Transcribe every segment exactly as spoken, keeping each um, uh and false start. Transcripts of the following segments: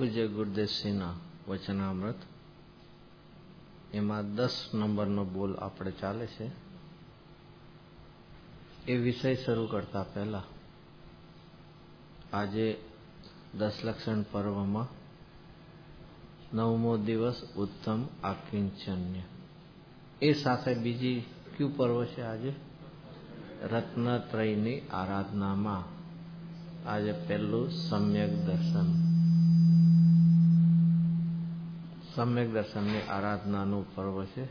પૂજ્ય ગુરુદેવસિંહના વચનામૃત એમાં દસ નંબરનો બોલ આપણે ચાલે છે. એ વિષય શરૂ કરતા પહેલા આજે દસ લક્ષણ પર્વમાં નવમો દિવસ ઉત્તમ આકિંચન્ય. એ સાથે બીજી કયું પર્વ છે આજે? રત્નત્રયની આરાધનામાં આજે પહેલું સમ્યક દર્શન. સમ્યક દર્શનની આરાધનાનું પર્વ છે.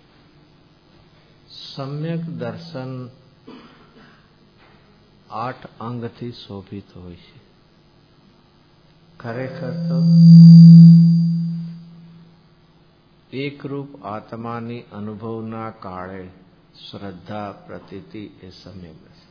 સમ્યક દર્શન આઠ અંગથી શોભિત હોય છે. ખરેખર તો એકરૂપ આત્માની અનુભવના કાળે શ્રદ્ધા પ્રતીતિ એ સમ્યક દર્શન.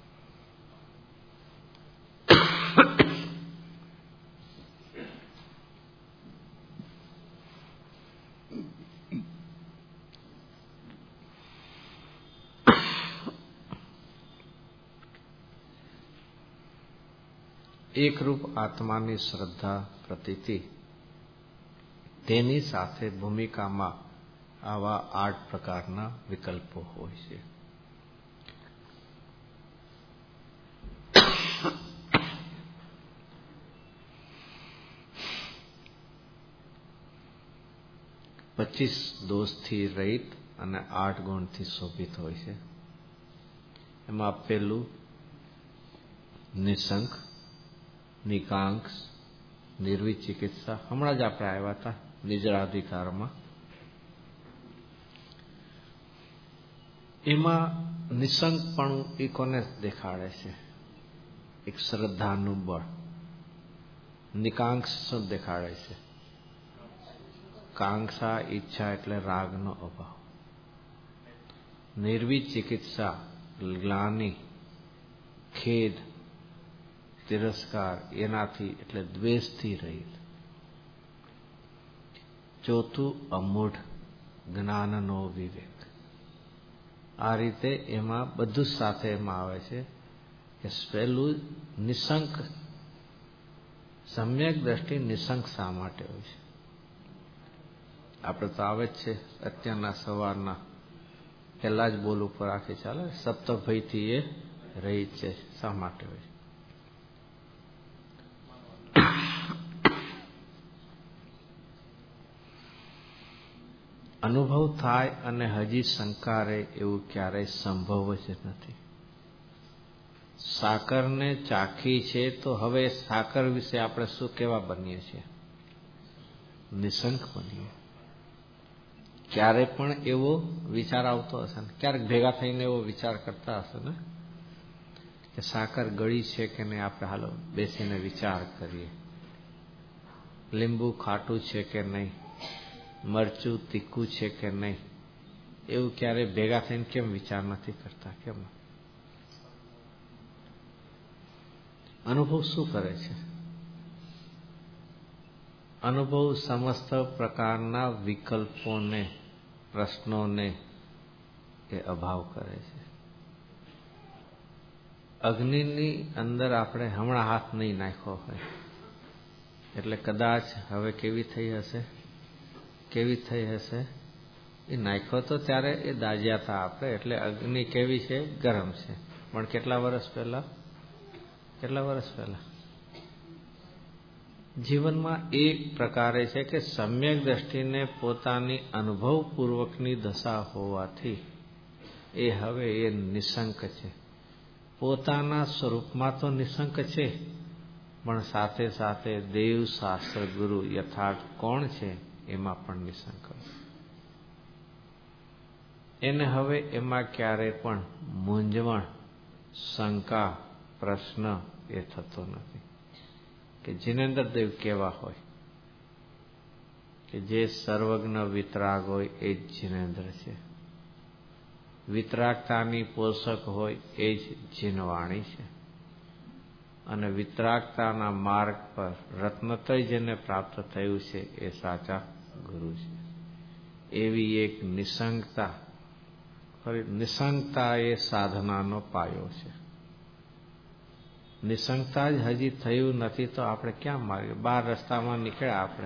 એકરૂપ આત્માની શ્રદ્ધા પ્રતીતિ, તેની સાથે ભૂમિકામાં આવા આઠ પ્રકારના વિકલ્પો હોય છે. પચીસ દોષથી રહિત અને આઠ ગુણથી શોભિત હોય છે. એમાં પેલું નિશંક, નિકાંક્ષ, નિર્વિચિકિત્સા. હમણાં જ આપણે આવ્યા હતા નિજરાધિકારમાં. એમાં નિશંકપણું એ કોને દેખાડે છે? એક શ્રદ્ધાનું બળ. નિકાંક્ષ શું દેખાડે છે? કાંક્ષા, ઈચ્છા એટલે રાગનો અભાવ. નિર્વિચિકિત્સા ગ્લાનિ, ખેદ, તિરસ્કાર એનાથી એટલે દ્વેષથી રહિત. ચોથું અમૂઢ, જ્ઞાનનો વિવેક. આ રીતે એમાં બધું જ સાથે એમાં આવે છે કે પહેલું નિશંક. સમ્યક દ્રષ્ટિ નિશંક શા માટે હોય છે? આપણે તો આવે જ છે અત્યારના સવારના પહેલા જ બોલ ઉપર આખી ચાલે. સપ્તભયથી એ રહિત છે. શા માટે હોય? અનુભવ થાય અને હજી શંકા રહે એવું ક્યારેય સંભવ જ નથી. સાકરને ચાખી છે તો હવે સાકર વિશે આપણે શું કેવા બનીએ છીએ? નિશંક બનીએ. ક્યારે પણ એવો વિચાર આવતો હશે ને? ક્યારેક ભેગા થઈને એવો વિચાર કરતા હશે ને કે સાકર ગળી છે કે નહીં? આપણે હાલો બેસીને વિચાર કરીએ. લીંબુ ખાટું છે કે નહીં? મરચું તીખું છે કે નહીં? એવું ક્યારે ભેગા થઈને કેમ વિચાર નથી કરતા? કેમ? અનુભવ શું કરે છે? અનુભવ સમસ્ત પ્રકારના વિકલ્પોને, પ્રશ્નોને એ અભાવ કરે છે. અગ્નિની અંદર આપણે હમણાં હાથ નહીં નાખ્યો હોય એટલે કદાચ હવે કેવી થઈ હશે? કેવી થઈ હશે? એ નાખ્યો તો ત્યારે એ દાજ્યા હતા આપણે, એટલે અગ્નિ કેવી છે? ગરમ છે. પણ કેટલા વર્ષ પહેલા? કેટલા વર્ષ પહેલા? જીવનમાં એક પ્રકારે છે કે સમ્યક દ્રષ્ટિને પોતાની અનુભવપૂર્વકની દશા હોવાથી એ હવે એ નિશંક છે. પોતાના સ્વરૂપમાં તો નિશંક છે, પણ સાથે સાથે દેવ, શાસ્ત્ર, ગુરુ યથાર્થ કોણ છે એમાં પણ નિશંક. એને હવે એમાં ક્યારે પણ મૂંઝવણ, શંકા, પ્રશ્ન એ થતો નથી. કે જિનેન્દ્ર દેવ કેવા હોય કે જે સર્વજ્ઞ વિતરાગ હોય એ જ જિનેન્દ્ર છે. વિતરાગતાની પોષક હોય એ જ જીનવાણી છે. અને વિતરાગતાના માર્ગ પર રત્નત્રય જેને પ્રાપ્ત થયું છે એ સાચા ગુરુ છે. એવી એક નિશંકતા. નિશંકતા એ સાધનાનો પાયો છે. નિસંગતા જ હજી થયું નથી તો આપણે ક્યાં માર્ગે બાર રસ્તામાં નીકળ્યા આપણે,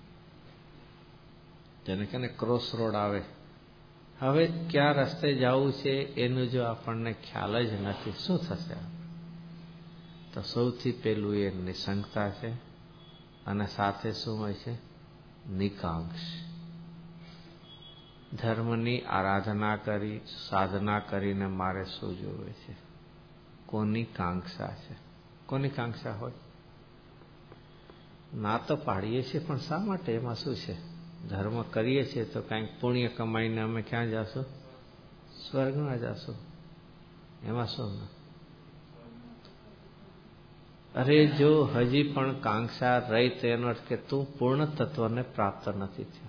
જેને કે ક્રોસ રોડ આવે, હવે ક્યાં રસ્તે જવું છે એનું જો આપણને ખ્યાલ જ નથી, શું થશે? તો સૌથી પહેલું એ નિસંગતા છે, અને સાથે શું હોય છે? નિકાંક્ષ. ધર્મની આરાધના કરી, સાધના કરીને મારે શું જોવે છે? કોની કાંક્ષા છે? કોની કાંક્ષા હોય? ના તો પાડીએ છીએ, પણ શા માટે? એમાં શું છે? ધર્મ કરીએ છીએ તો કંઈક પુણ્ય કમાઈને અમે ક્યાં જશું? સ્વર્ગમાં જશું. એમાં શું? અરે જો હજી પણ કાંક્ષા રહી તેનો અર્થ કે તું પૂર્ણ તત્વને પ્રાપ્ત નથી થયો.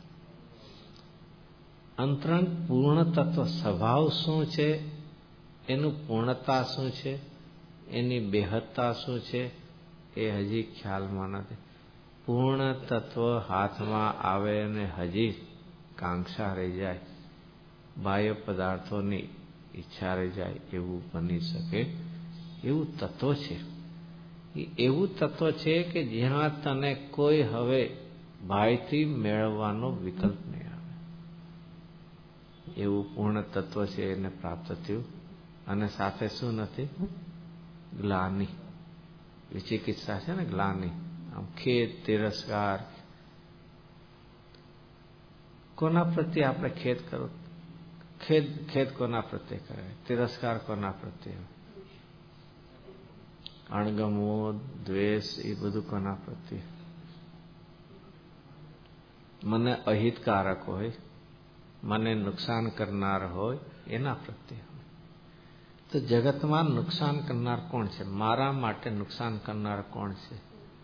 અંતરંગ પૂર્ણ તત્વ સ્વભાવ શું છે, એનું પૂર્ણતા શું છે, એની બેહદતા શું છે, એ હજી ખ્યાલમાં નથી. પૂર્ણ તત્વ હાથમાં આવે અને હજી કાંક્ષા રહી જાય, બાહ્ય પદાર્થોની ઈચ્છા રહી જાય, એવું બની શકે એવું તત્વ છે. એવું તત્વ છે કે જ્યાં તને કોઈ હવે બાહ્યથી મેળવવાનો વિકલ્પ નહીં આવે, એવું પૂર્ણ તત્વ છે. એને પ્રાપ્ત થયું. અને સાથે શું નથી? ગ્લાની, વિચિકિત્સા છે ને, ગ્લાની, આમ ખેદ, તિરસ્કાર. કોના પ્રત્યે આપણે ખેદ કરો? ખેદ ખેદ કોના પ્રત્યે કરે? તિરસ્કાર કોના પ્રત્યે? અણગમો, દ્વેષ, એ બધું કોના પ્રત્યે? મને અહિતકારક હોય, મને નુકસાન કરનાર હોય, એના પ્રત્યે. તો જગતમાં નુકસાન કરનાર કોણ છે? મારા માટે નુકસાન કરનાર કોણ છે?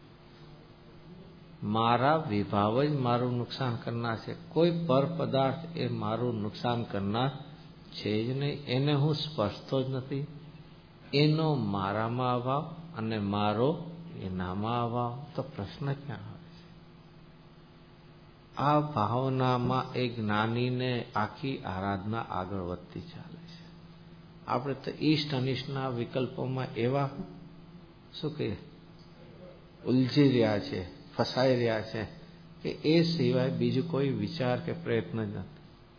મારા વિભાવ જ મારું નુકસાન કરનાર છે. કોઈ પર પદાર્થ એ મારું નુકસાન કરનાર છે જ નહીં. એને હું સ્પર્શતો જ નથી. એનો મારામાં અભાવ અને મારો એનામાં અભાવ, તો પ્રશ્ન ક્યાં આવે છે? આ ભાવનામાં એ જ્ઞાનીને આખી આરાધના આગળ વધતી ચાલે છે. આપણે તો ઈષ્ટ અનિષ્ટના વિકલ્પોમાં એવા શું કહીએ ઉલઝી રહ્યા છે, ફસાઈ રહ્યા છે કે એ સિવાય બીજું કોઈ વિચાર કે પ્રયત્ન જ નથી.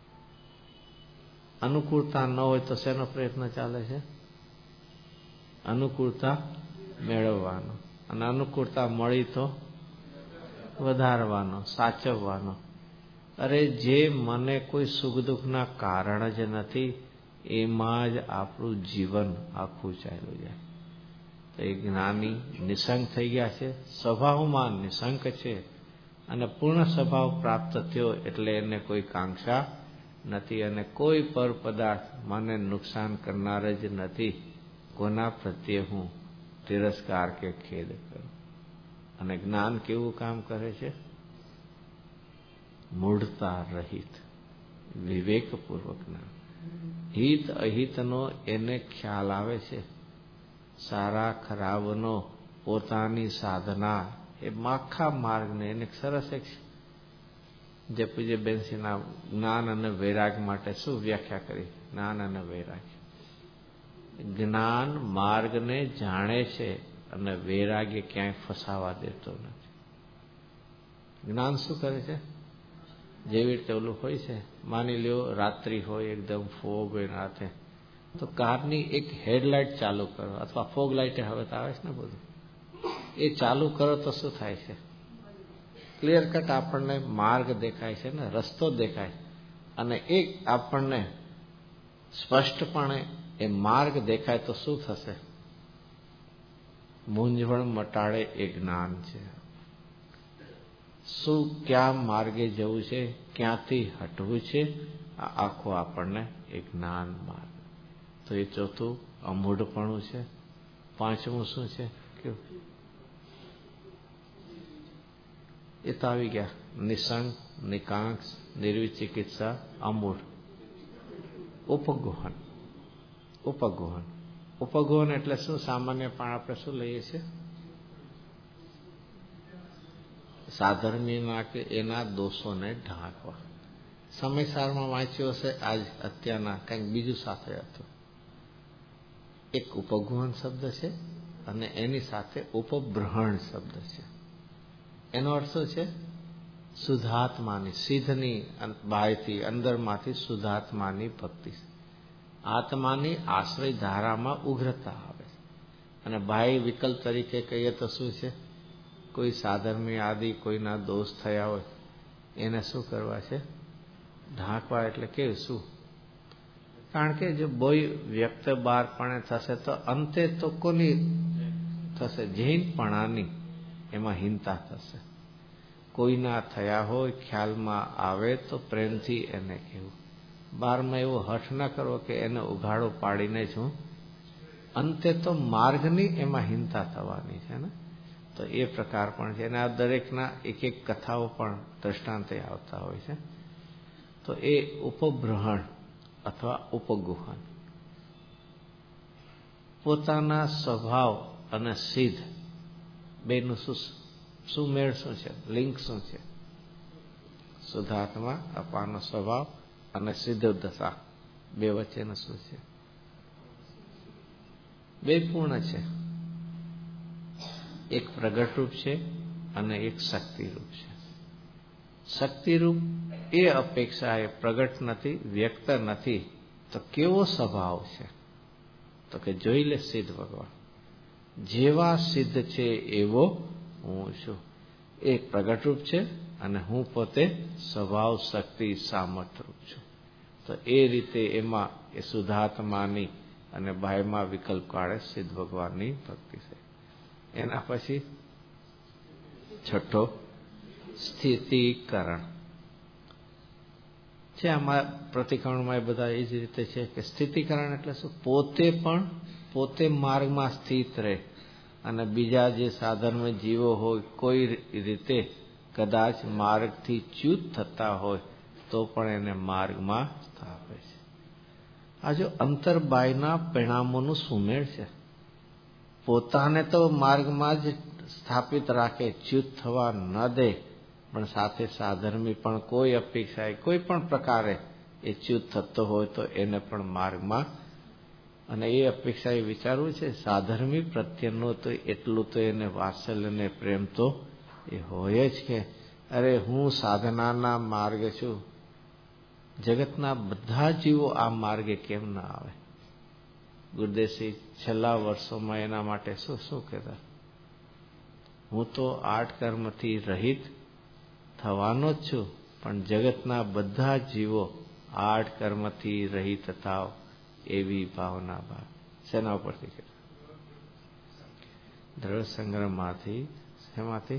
અનુકૂળતા ન હોય તો શેનો પ્રયત્ન ચાલે છે? અનુકૂળતા મેળવવાનો, અને અનુકૂળતા મળી તો વધારવાનો, સાચવવાનો. અરે જે મને કોઈ સુખ દુઃખના કારણ જ નથી, એમાં જ આપણું જીવન આખું ચાલ્યું જાય. તો એ જ્ઞાની નિસંગ થઈ ગયા છે, સ્વભાવમાં નિસંગ છે, અને પૂર્ણ સ્વભાવ પ્રાપ્ત થયો એટલે એને કોઈ કાંક્ષા નથી, અને કોઈ પર પદાર્થ મને નુકસાન કરનાર જ નથી. કોના પ્રત્યે હું તિરસ્કાર કે ખેદ કરું? અને જ્ઞાન કેવું કામ કરે છે? મૂઢતા રહિત, વિવેકપૂર્વકના. હિત અહિતનો એને ખ્યાલ આવે છે. સારા ખરાબનો પોતાની સાધના, એ માખા માર્ગને એને સરસ એક જે પૂજ્ય બેનસીના જ્ઞાન અને વૈરાગ માટે શું વ્યાખ્યા કરી? જ્ઞાન અને વૈરાગ. જ્ઞાન માર્ગને જાણે છે અને વૈરાગ્ય ક્યાંય ફસાવા દેતો નથી. જ્ઞાન શું કરે છે? જેવી રીતે ઓલું હોય છે, માની લ્યો રાત્રિ હોય, એકદમ ફોગ હોય રાતે, તો કારની એક હેડલાઇટ ચાલુ કરો, અથવા ફોગ લાઇટ હવે તો આવે છે ને બધું, એ ચાલુ કરો તો શું થાય છે? ક્લિયર કટ આપણને માર્ગ દેખાય છે ને, રસ્તો દેખાય, અને એક આપણને સ્પષ્ટપણે એ માર્ગ દેખાય તો શું થશે? મૂંઝવણ મટાડે એ જ્ઞાન છે. શું ક્યાં માર્ગે જવું છે, ક્યાંથી હટવું છે, આ આખો આપણને એ જ્ઞાન માર્ગ. તો એ ચોથું અમૂઢપણું છે. પાંચમું શું છે? એ તો આવી ગયા. નિસંગ, નિકાંક્ષ, નિર્વિચિકિત્સા, અમૂઢ. ઉપગુહન. ઉપગુહન ઉપગુહન એટલે શું? સામાન્ય પણ આપણે શું લઈએ છીએ? સાધર્મીના કે એના દોષોને ઢાંકવા. સમયસારમાં વાંચ્યું હશે, આજ અત્યારના કંઈક બીજું સાથે હતું. એક ઉપગુહન શબ્દ છે અને એની સાથે ઉપબ્રહણ શબ્દ છે. એનો અર્થ શું છે? શુદ્ધાત્માની, સિદ્ધની બાયથી અંદરમાંથી શુદ્ધાત્માની ભક્તિ. આત્માની આશ્રય ધારામાં ઉગ્રતા આવે છે. અને બાહ્ય વિકલ્પ તરીકે કહીએ તો શું છે? કોઈ સાધર્મી આદિ કોઈના દોષ થયા હોય એને શું કરવા છે? ઢાંકવા. એટલે કે શું? કારણ કે જો બોય વ્યક્ત બહારપણે થશે તો અંતે તો કોની થશે? જૈનપણાની. એમાં હીનતા થશે. કોઈના થયા હોય ખ્યાલમાં આવે તો પ્રેમથી એને કહેવું. બારમાં એવો હઠ ન કરવો કે એને ઉઘાડો પાડીને જ હું. અંતે તો માર્ગની એમાં હિંતા થવાની છે ને. તો એ પ્રકાર પણ છે. અને આ દરેકના એક એક કથાઓ પણ દ્રષ્ટાંતે આવતા હોય છે. તો એ ઉપબ્રહણ અથવા ઉપગુહન. પોતાના સ્વભાવ અને સિદ્ધ બેનું શું સુમેળ શું છે? લિંક શું છે? શુદ્ધાત્મા, અપાનો સ્વભાવ અને સિદ્ધ દશા બે વચ્ચેનું શું છે? બે પૂર્ણ છે. એક પ્રગટ રૂપ છે અને એક શક્તિરૂપ છે. શક્તિરૂપ એ અપેક્ષા એ પ્રગટ નથી, વ્યક્ત નથી. તો કેવો સ્વભાવ છે? તો કે જોઈ લે સિદ્ધ ભગવાન જેવા સિદ્ધ છે એવો હું છું. એ પ્રગટ રૂપ છે અને હું પોતે સ્વભાવ શક્તિ સામર્થ્યરૂપ છું. તો એ રીતે એમાં એ શુદ્ધાત્માની અને બાહ્યમાં વિકલ્પ કાઢે સિદ્ધ ભગવાનની ભક્તિ છે. એના પછી છઠ્ઠો સ્થિતિકરણ છે. આમાં પ્રતિક્રમણમાં એ બધા એ જ રીતે છે કે સ્થિતિકરણ એટલે શું? પોતે પણ પોતે માર્ગમાં સ્થિત રહે અને બીજા જે સાધનમાં જીવો હોય કોઈ રીતે કદાચ માર્ગથી ચ્યુત થતા હોય તો પણ એને માર્ગમાં સ્થાપે છે. આ જો અંતરબાયના પરિણામોનું સુમેળ છે. પોતાને તો માર્ગમાં જ સ્થાપિત રાખે, ચ્યુત થવા ન દે, પણ સાથે સાધર્મી પણ કોઈ અપેક્ષાએ કોઈ પણ પ્રકારે એ ચ્યુત થતો હોય તો એને પણ માર્ગમાં. અને એ અપેક્ષા એ વિચારવું છે સાધર્મી પ્રત્યેનો તો એટલું તો એને વાત્સલ્ય ને પ્રેમ તો એ હોય જ કે અરે હું સાધનાના માર્ગે છું, જગતના બધા જીવો આ માર્ગે કેમ ના આવે? ગુરુદેવસિંહ છેલ્લા વર્ષોમાં એના માટે શું શું કહેતા? હું તો આઠ કર્મથી રહિત થવાનો જ છું, પણ જગતના બધા જીવો આઠ કર્મથી રહિત થાવ એવી ભાવના ભાવ. શેના ઉપરથી કહેતા? દ્રઢ સંગ્રહમાંથી. શેમાંથી?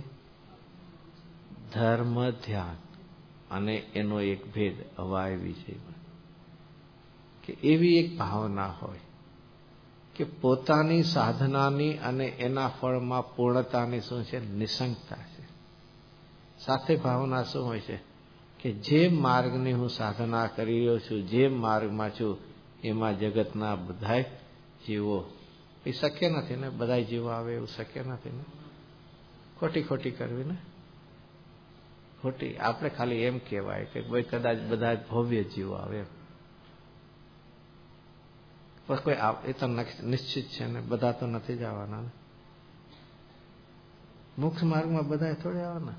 ધર્મ ધ્યાન અને એનો એક ભેદ અવાય વિજયમાં. કે એવી એક ભાવના હોય કે પોતાની સાધનાની અને એના ફળમાં પૂર્ણતાની શું છે? નિસંગતા છે. સાથે ભાવના શું હોય છે? કે જે માર્ગની હું સાધના કરી રહ્યો છું, જે માર્ગમાં છું એમાં જગતના બધાય જીવો. એ શક્ય નથી ને, બધાય જીવો આવે એવું શક્ય નથી ને. ખોટી ખોટી કરવી ને ખોટી. આપણે ખાલી એમ કહેવાય કે ભાઈ કદાચ બધા ભવ્ય જીવો આવે એમ. પણ કોઈ એ તો નિશ્ચિત છે ને, બધા તો નથી જ આવવાના ને. મુખ્ય માર્ગમાં બધા થોડી આવવાના.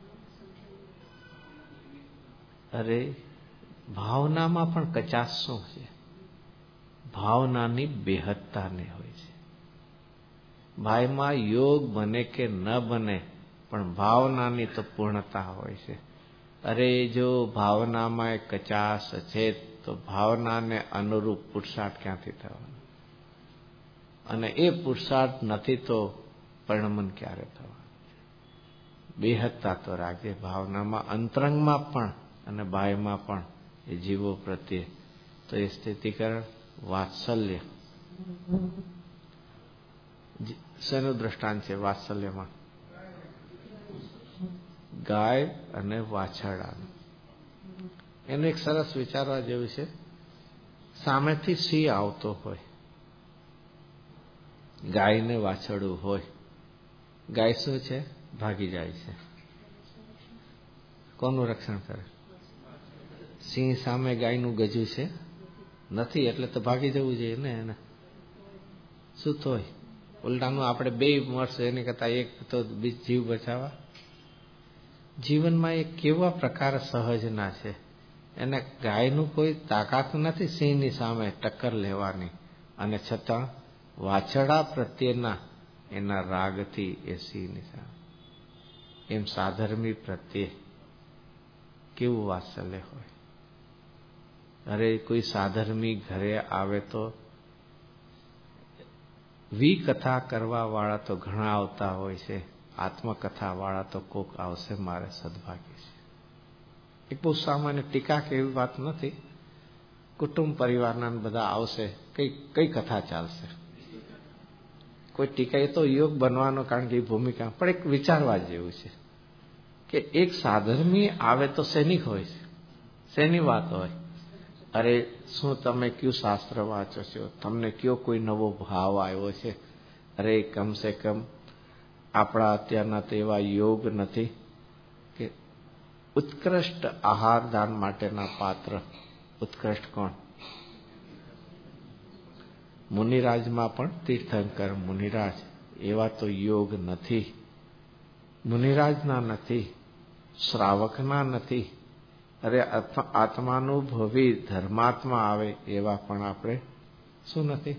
અરે ભાવનામાં પણ કચાશ શું છે? ભાવનાની બેહદતાને હોય છે. ભાઈમાં યોગ બને કે ન બને પણ ભાવનાની તો પૂર્ણતા હોય છે. અરે જો ભાવનામાં કચાશ છે તો ભાવનાને અનુરૂપ પુરુષાર્થ ક્યાંથી થવાનો? અને એ પુરુષાર્થ નથી તો પરિણમન ક્યારે થવાનું? બેહદતા તો રાખજે ભાવનામાં, અંતરંગમાં પણ અને બાહ્યમાં પણ એ જીવો પ્રત્યે. તો એ સ્થિતિકરણ વાત્સલ્ય. શેનું દ્રષ્ટાંત છે વાત્સલ્યમાં? ગાય અને વાછરડાનું. એનું એક સરસ વિચારવા જેવું છે. સામેથી સિંહ આવતો હોય, ગાયને વાછરડું હોય. ગાય શું છે? ભાગી જાય છે. કોનું રક્ષણ કરે? સિંહ સામે ગાયનું ગજું છે નથી, એટલે તો ભાગી જવું જોઈએ ને એને. શું તોય ઉલટાનું આપણે બે મળશે એની કરતા એક તો જીવ બચાવવા. જીવનમાં એ કેવા પ્રકાર સહજના છે. એને ગાયનું કોઈ તાકાત નથી સિંહની સામે ટક્કર લેવાની, અને છતાં વાછરડા પ્રત્યેના એના રાગથી એ સિંહની સામે. એમ સાધર્મી પ્રત્યે કેવું વાત્સલ્ય હોય. અરે કોઈ સાધર્મી ઘરે આવે તો વિકથા કરવા વાળા તો ઘણા આવતા હોય છે, આત્મકથા વાળા તો કોક આવશે મારે સદભાગ્ય છે. એક બહુ સામાન્ય ટીકા કે એવી વાત નથી. કુટુંબ પરિવારના બધા આવશે, કઈ કઈ કથા ચાલશે. કોઈ ટીકા એ તો યોગ બનવાનો, કારણ કે એ ભૂમિકા, પણ એક વિચારવા જેવું છે કે એક સાધર્મી આવે તો સૈનિક હોય છે, શેની વાત હોય. અરે શું તમે કયું શાસ્ત્ર વાંચો છો, તમને કયો કોઈ નવો ભાવ આવ્યો છે. અરે કમસે કમ આપણા અત્યારના તો એવા યોગ નથી કે ઉત્કૃષ્ટ આહાર દાન માટેના પાત્ર. ઉત્કૃષ્ટ કોણ? મુનિરાજમાં પણ તીર્થંકર મુનિરાજ. એવા તો યોગ નથી, મુનિરાજના નથી, શ્રાવકના નથી. અરે આત્માનુભવી ધર્માત્મા આવે એવા પણ આપણે શું નથી?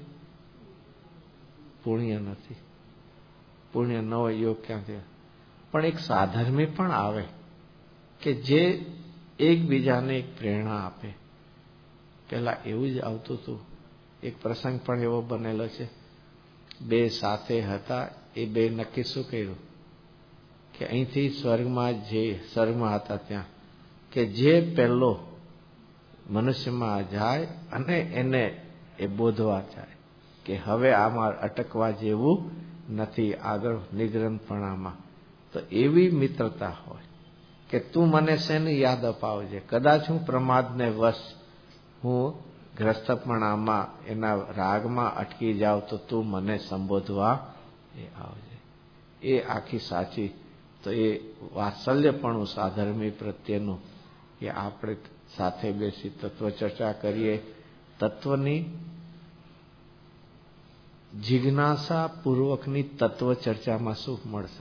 પુણ્ય નથી. પુણ્ય ન હોય યોગ ક્યાંથી? પણ એક સાધર્મી પણ આવે કે જે એકબીજાને એક પ્રેરણા આપે. પેલા એવું જ આવતું હતું. એક પ્રસંગ પણ એવો બનેલો છે. બે સાથે હતા, એ બે નક્કી શું કર્યું કે અહીંથી સ્વર્ગમાં જે સ્વર્ગમાં હતા ત્યાં કે જે પહેલો મનુષ્યમાં જાય અને એને એ બોધવા જાય કે હવે આમાં અટકવા જેવું નથી, આગળ નિગ્રંથપણામાં. તો એવી મિત્રતા હોય કે તું મને શેની યાદ અપાવજે, કદાચ હું પ્રમાદને વશ હું ગ્રસ્તપણામાં એના રાગમાં અટકી જાવ તો તું મને સંબોધવા એ આવજે. એ આખી સાચી. તો એ વાત્સલ્યપણું સાધર્મી પ્રત્યેનું કે આપણે સાથે બેસી તત્વ ચર્ચા કરીએ. તત્વની જિજ્ઞાસા પૂર્વકની તત્વ ચર્ચામાં શું મળશે?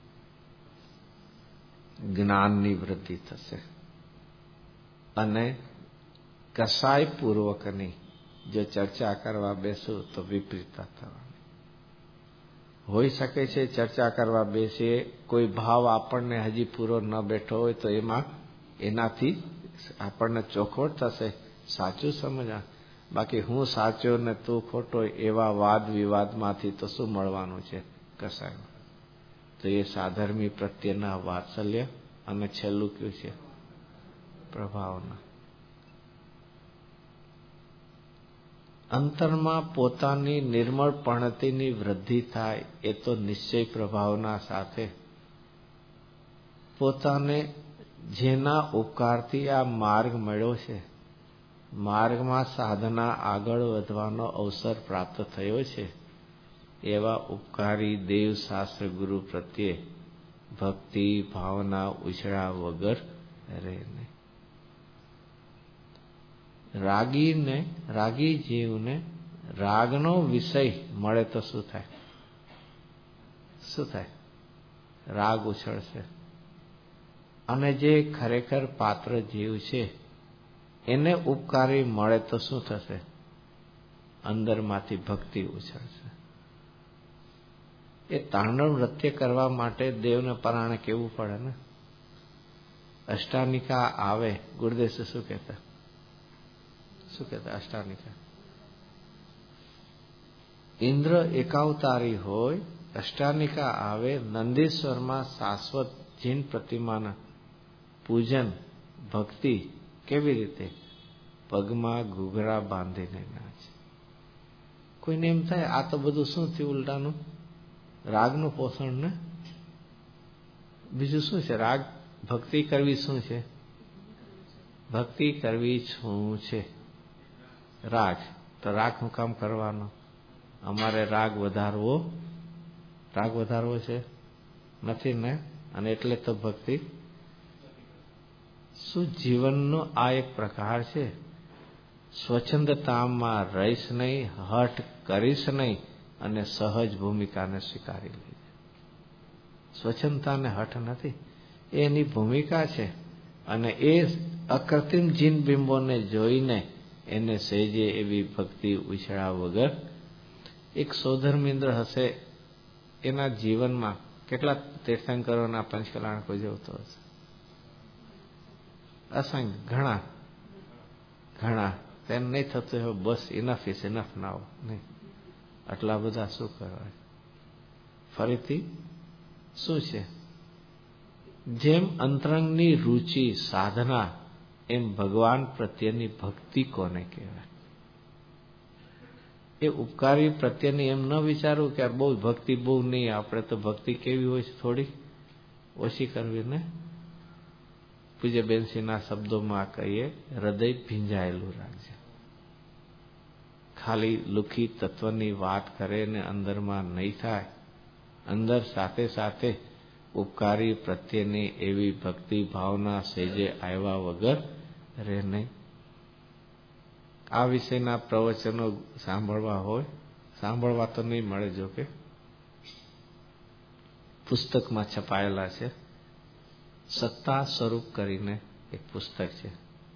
જ્ઞાનની વૃદ્ધિ થશે. અને કસાય પૂર્વકની જો ચર્ચા કરવા બેસું તો વિપરીતતા થવાની હોઈ શકે છે. ચર્ચા કરવા બેસીએ, કોઈ ભાવ આપણને હજી પૂરો ન બેઠો હોય તો એમાં એનાથી આપણને ચોખવટ થશે, સાચું સમજા. બાકી હું સાચો ને તું ખોટો એવા વાદ વિવાદમાંથી તો શું મળવાનું છે કસાયમાં? તો એ સાધર્મી પ્રત્યેના વાત્સલ્ય. અને છેલ્લું કયું છે? પ્રભાવના. અંતરમાં પોતાની નિર્મળપણતીની વૃદ્ધિ થાય એ તો નિશ્ચય પ્રભાવના સાથે. પોતાને જેના ઉપકારથી આ માર્ગ મળ્યો છે, માર્ગમાં સાધના આગળ વધવાનો અવસર પ્રાપ્ત થયો છે, એવા ઉપકારી દેવ શાસ્ત્ર ગુરુ પ્રત્યે ભક્તિ ભાવના ઉછળા વગર રહે નહીં. રાગીને રાગી જીવને રાગનો વિષય મળે તો શું થાય? શું થાય? રાગ ઉછળશે. અને જે ખરેખર પાત્ર જીવ છે એને ઉપકારી મળે તો શું થશે? અંદરમાંથી ભક્તિ ઉછળશે. એ તાંડવ નૃત્ય કરવા માટે દેવને પરાણે કેવું પડે ને? અષ્ટાનિકા આવે, ગુરુદેવ શું કહેતા? શું કહેતા અષ્ટાનિકા? ઇન્દ્ર એકાવતારી હોય, અષ્ટાનિકા આવે, નંદીશ્વરમાં શાશ્વત જીન પ્રતિમાના પૂજન ભક્તિ કેવી રીતે? પગમાં ઘૂઘરા બાંધીને નાચે. કોઈને એમ થાય આ તો બધું શું થયું ઉલટાનું? રાગનું પોષણ ને બીજું શું છે? રાગ ભક્તિ કરવી શું છે? ભક્તિ કરવી શું છે? રાગ. તો રાગ હું કામ કરવાનો? અમારે રાગ વધારવો, રાગ વધારવો છે નથી ને? અને એટલે તો ભક્તિ. શું જીવનનો આ એક પ્રકાર છે? સ્વચ્છંદતામાં રહીશ નહીં, હઠ કરીશ નહીં, અને સહજ ભૂમિકાને સ્વીકારી લે છે. સ્વચ્છંદતાને હઠ નથી, એની ભૂમિકા છે. અને એ અકૃત્રિમ જીન બિંબોને જોઈને એને સહેજે એવી ભક્તિ ઉછળા વગર એક સોધર્મિન્દ્ર હશે, એના જીવનમાં કેટલા તીર્થંકરોના પંચકલાણ કોઈ જોતો હશે? અસંખ્ય, ઘણા ઘણા. તેને નહીં થતું હવે બસ ઇનફ ઇઝ ઇનફ નાવ, નહીં, આટલા બધા શું કરવા? ફરીથી શું છે? જેમ અંતરંગની રુચિ સાધના, એમ ભગવાન પ્રત્યેની ભક્તિ કોને કહેવાય? એ ઉપકારી પ્રત્યેની એમ ન વિચારવું કે બહુ ભક્તિ બહુ નહીં, આપણે તો ભક્તિ કેવી હોય છે થોડી ઓછી કરવી ને. પૂજ્ય બેનસીના શબ્દોમાં કહીએ, હૃદય ભીંજાયેલું રાખજે. ખાલી લુખી તત્વની વાત કરે ને અંદરમાં નહીં થાય. અંદર સાથે સાથે ઉપકારી પ્રત્યેની એવી ભક્તિ ભાવના સેજે આવ્યા વગર રહે નહીં. આ વિષયના પ્રવચનો સાંભળવા હોય, સાંભળવા તો નહીં મળે, જો કે પુસ્તકમાં છપાયેલા છે. સત્તા સ્વરૂપ કરીને એક પુસ્તક છે,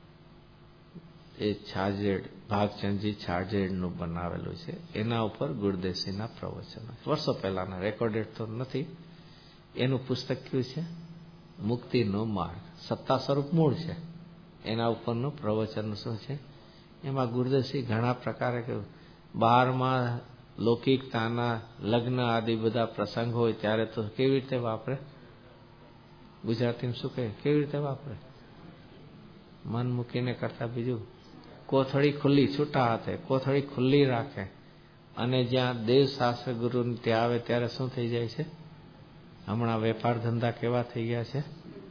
એ છાજેડ ભાગચંદજી છાજેડનું બનાવેલું છે. એના ઉપર ગુરુદેવસિંહના પ્રવચનો વર્ષો પહેલાના, રેકોર્ડેડ તો નથી. એનું પુસ્તક કયું છે? મુક્તિનો માર્ગ. સત્તા સ્વરૂપ મૂળ છે, એના ઉપરનું પ્રવચન શું છે? એમાં ગુરુદેવસિંહ ઘણા પ્રકારે કહ્યું. બારમાં લૌકિકતાના લગ્ન આદિ બધા પ્રસંગ હોય ત્યારે તો કેવી રીતે વાપરે? ગુજરાતીમાં શું કહે? કેવી રીતે વાપરે? મન મૂકીને કરતા બીજું, કોથળી ખુલ્લી, છૂટા હાથે કોથળી ખુલ્લી રાખે. અને જ્યાં દેવ શાસ્ત્ર ગુરુ ત્યાં આવે ત્યારે શું થઈ જાય છે? હમણાં વેપાર ધંધા કેવા થઈ ગયા છે?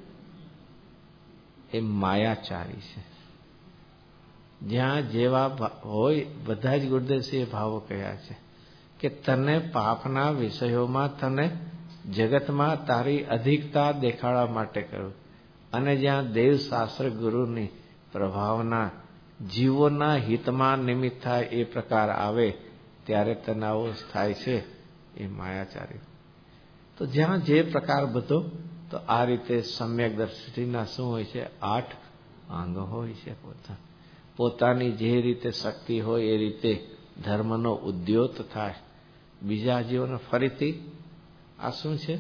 એ માયાચારી છે. જ્યાં જેવા હોય બધા જ ગુરુદેવસિંહે ભાવો કહ્યા છે કે તને પાપના વિષયોમાં, તને જગતમાં તારી અધિકતા દેખાડવા માટે કહ્યું. અને જ્યાં દેવ શાસ્ત્ર ગુરુની પ્રભાવના જીવોના હિતમાં નિમિત્ત થાય એ પ્રકાર આવે ત્યારે તને આવો થાય છે, એ માયાચારી. તો જ્યાં જે પ્રકાર બધો, તો આ રીતે સમ્યક દ્રષ્ટિના શું હોય છે? આઠ અંગ હોય છે. પોતા પોતાની જે રીતે શક્તિ હોય એ રીતે ધર્મનો ઉદ્યોત થાય. બીજા જીવોને ફરીથી આ શું છે?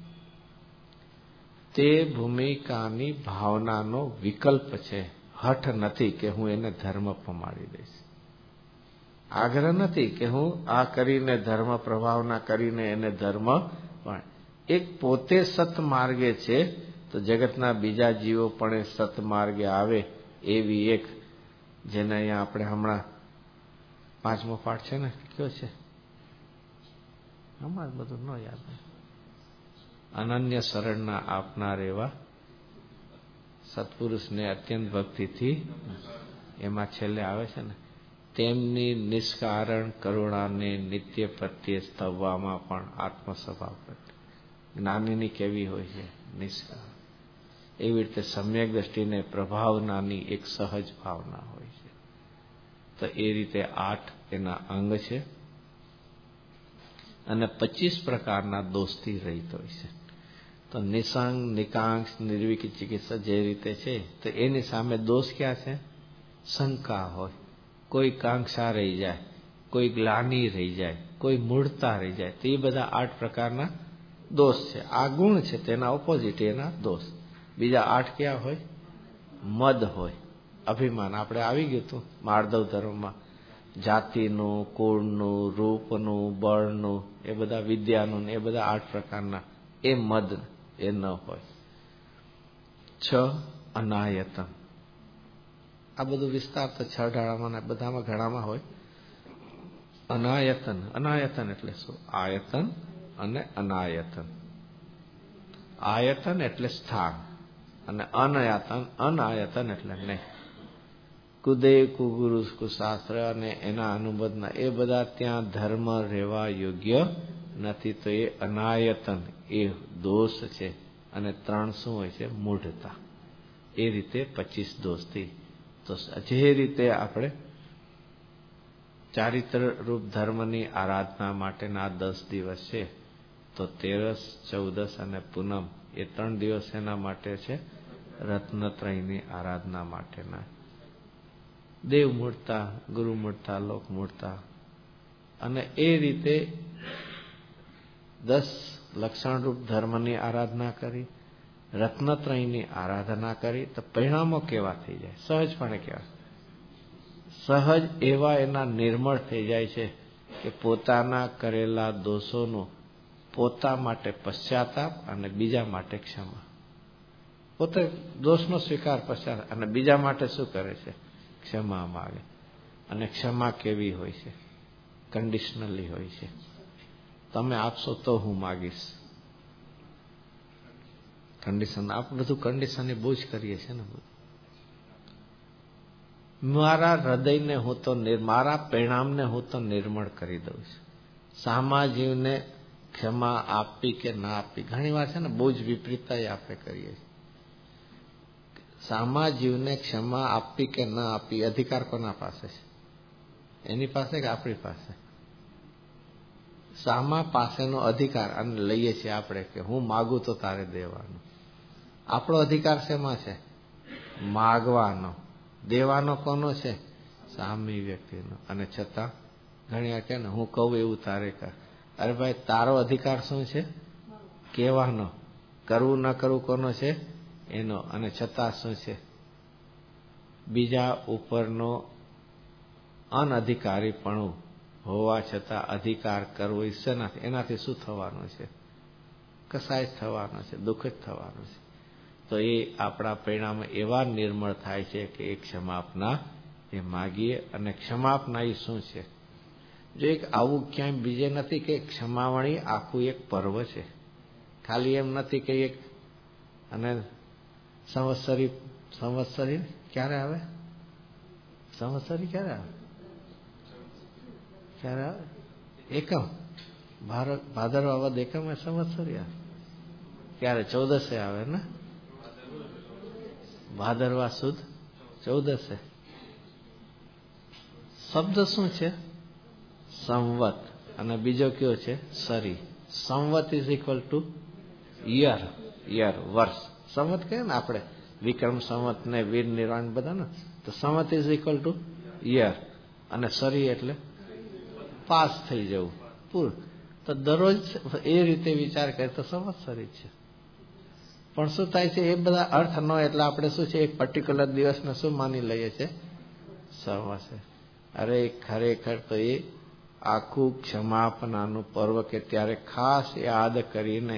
તે ભૂમિકાની ભાવનાનો વિકલ્પ છે. હઠ નથી કે હું એને ધર્મ પ્રમાણી દઈશ. આગ્રહ નથી કે હું આ કરીને ધર્મ પ્રભાવના કરીને એને ધર્મ, પણ એક પોતે સતમાર્ગે છે તો જગતના બીજા જીવો પણ એ સતમાર્ગે આવે એવી એક, જેને અહીંયા આપણે હમણાં પાંચમો પાઠ છે ને, કયો છે હમણાં બધું ન યાદ. અનન્ય શરણના આપનાર એવા સત્પુરુષને અત્યંત ભક્તિથી, એમાં છેલ્લે આવે છે ને, તેમની નિષ્કારણ કરુણાને નિત્ય પ્રત્યે સ્તવવામાં પણ આત્મસ્વભાવ પ્રત્યે. જ્ઞાનીની કેવી હોય છે? નિષ્કારણ. એવી રીતે સમ્યક દ્રષ્ટિને પ્રભાવનાની એક સહજ ભાવના હોય છે. તો એ રીતે આઠ એના અંગ છે. અને પચીસ પ્રકારના દોષથી રહિત હોય છે. તો નિસંગ, નિકાંક્ષ, નિર્વિક ચિકિત્સા જે રીતે છે, તો એની સામે દોષ ક્યાં છે? શંકા હોય, કોઈ કાંક્ષા રહી જાય, કોઈ ગ્લાની રહી જાય, કોઈ મૂળતા રહી જાય, તો એ બધા આઠ પ્રકારના દોષ છે. આ ગુણ છે, તેના ઓપોઝિટ એના દોષ. બીજા આઠ ક્યાં હોય? મદ હોય, અભિમાન. આપણે આવી ગયું હતું માર્દવ ધર્મમાં, જાતિનું, કુળનું, રૂપનું, બળનું, એ બધા વિદ્યાનું, એ બધા આઠ પ્રકારના એ મદ એ ન હોય. છ અનાયતન. આ બધું વિસ્તાર તો છ ઢાળામાં બધામાં ઘણામાં હોય. અનાયતન. અનાયતન એટલે શું? આયતન અને અનાયતન. આયતન એટલે સ્થાન અને અનાયતન, અનાયતન એટલે નહીં. કુદેવ, કુગુરુ, કુશાસ્ત્ર અને એના અનુબંધના એ બધા ત્યાં ધર્મ રહેવા યોગ્ય નથી. તો એ અનાયતન, એ દોષ છે. અને ત્રણ શું હોય છે? મૂઢતા. એ રીતે પચીસ દોષથી. તો જે રીતે આપણે ચારિત્ર રૂપ ધર્મની આરાધના માટેના દસ દિવસ છે. તો તેરસ, ચૌદસ અને પૂનમ એ ત્રણ દિવસ એના માટે છે રત્નત્રયની આરાધના માટેના. દેવ મૂળતા, ગુરુ મૂળતા, લોક મૂળતા, અને એ રીતે દસ લક્ષણરૂપ ધર્મની આરાધના કરી, રત્નત્રયની આરાધના કરી, તો પરિણામો કેવા થઈ જાય? સહજપણે કેવા? સહજ એવા એના નિર્મળ થઈ જાય છે કે પોતાના કરેલા દોષોનું પોતા માટે પશ્ચાતાપ અને બીજા માટે ક્ષમા. પોતે દોષનો સ્વીકાર પશ્ચાતાપ અને બીજા માટે શું કરે છે? ક્ષમા માગે. અને ક્ષમા કેવી હોય છે? કન્ડિશનલી હોય છે. તમે આપશો તો હું માગીશ. કન્ડિશન, આપણે બધું કન્ડિશનની બહુ જ કરીએ છીએ ને. મારા હૃદયને હું તો મારા પરિણામને હું તો નિર્મળ કરી દઉં છું. સામા જીવને ક્ષમા આપી કે ના આપી, ઘણી વાર છે ને બહુ જ વિપરીતતા આપણે કરીએ છીએ. સામા જીવને ક્ષમા આપી કે ના આપી અધિકાર કોના પાસે છે? એની પાસે કે આપણી પાસે? સામા પાસેનો અધિકાર અને લઈએ છીએ આપણે કે હું માગું તો તારે દેવાનું. આપણો અધિકાર શેમાં છે? માગવાનો. દેવાનો કોનો છે? સામી વ્યક્તિનો. અને છતાં ઘણી વાર કે ને હું કહું એવું તારે કર. અરે ભાઈ, તારો અધિકાર શું છે? કહેવાનો. કરવું ન કરવું કોનો છે? એનો. અને છતાં શું છે? બીજા ઉપરનો અનઅધિકારીપણું હોવા છતાં અધિકાર કરવો શેનાથી? એનાથી શું થવાનું છે? કસાય જ થવાનો છે, દુઃખ જ થવાનું છે. તો એ આપણા પરિણામ એવા નિર્મળ થાય છે કે એ ક્ષમાપના એ માગીએ. અને ક્ષમાપના એ શું છે? જો એક આવું ક્યાંય બીજે નથી કે ક્ષમાવણી આખું એક પર્વ છે. ખાલી એમ નથી કે એક અને સંવત્સરી સંવત્સરી ક્યારે આવે? સંવત્સરી ક્યારે આવે? ક્યારે આવે? એકમ ભારત ભાદરવા વદ એકમ સંવત્સરી આવે. ક્યારે? ચૌદસે આવે ને? ભાદરવા સુદ ચૌદસે. શબ્દ શું છે? સંવત. અને બીજો કયો છે? સરી. સંવત is equal to year. Year, વર્ષ. સંવત કહે ને આપણે વિક્રમ સંવત ને વીર નિર્વાણ બધા ને, તો સંવત ઇઝ ઇક્વલ ટુ યર. અને સરી એટલે પાસ થઈ જવું, પૂરું. તો દરરોજ એ રીતે વિચાર કરે તો સંવત્સરી છે. પણ શું થાય છે? એ બધા અર્થ ન, એટલે આપણે શું છે એક પર્ટિક્યુલર દિવસને શું માની લઈએ છીએ? સંવત્સર. અરે ખરેખર તો એ આખું ક્ષમાપનાનું પર્વ કે ત્યારે ખાસ યાદ કરીને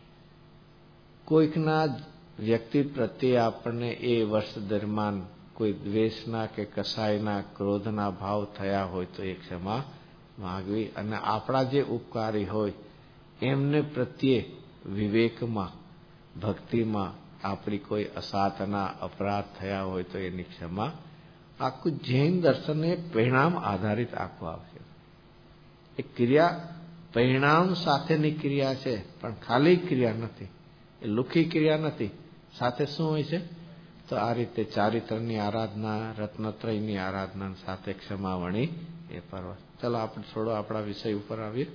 કોઈકના વ્યક્તિ પ્રત્યે આપણને એ વર્ષ દરમિયાન કોઈ દ્વેષના કે કસાયના ક્રોધના ભાવ થયા હોય તો એ ક્ષમા માગવી. અને આપણા જે ઉપકારી હોય એમને પ્રત્યે વિવેકમાં, ભક્તિમાં આપણી કોઈ અસાતના અપરાધ થયા હોય તો એની ક્ષમા. આખું જૈન દર્શન એ પરિણામ આધારિત આખું આવશે. એ ક્રિયા પરિણામ સાથેની ક્રિયા છે, પણ ખાલી ક્રિયા નથી, એ લુખી ક્રિયા નથી. સાથે શું હોય છે? તો આ રીતે ચારિત્રની આરાધના, રત્નત્રયની આરાધના સાથે ક્ષમાવણી એ પર્વ. ચલો આપણે થોડો આપણા વિષય ઉપર આવીએ.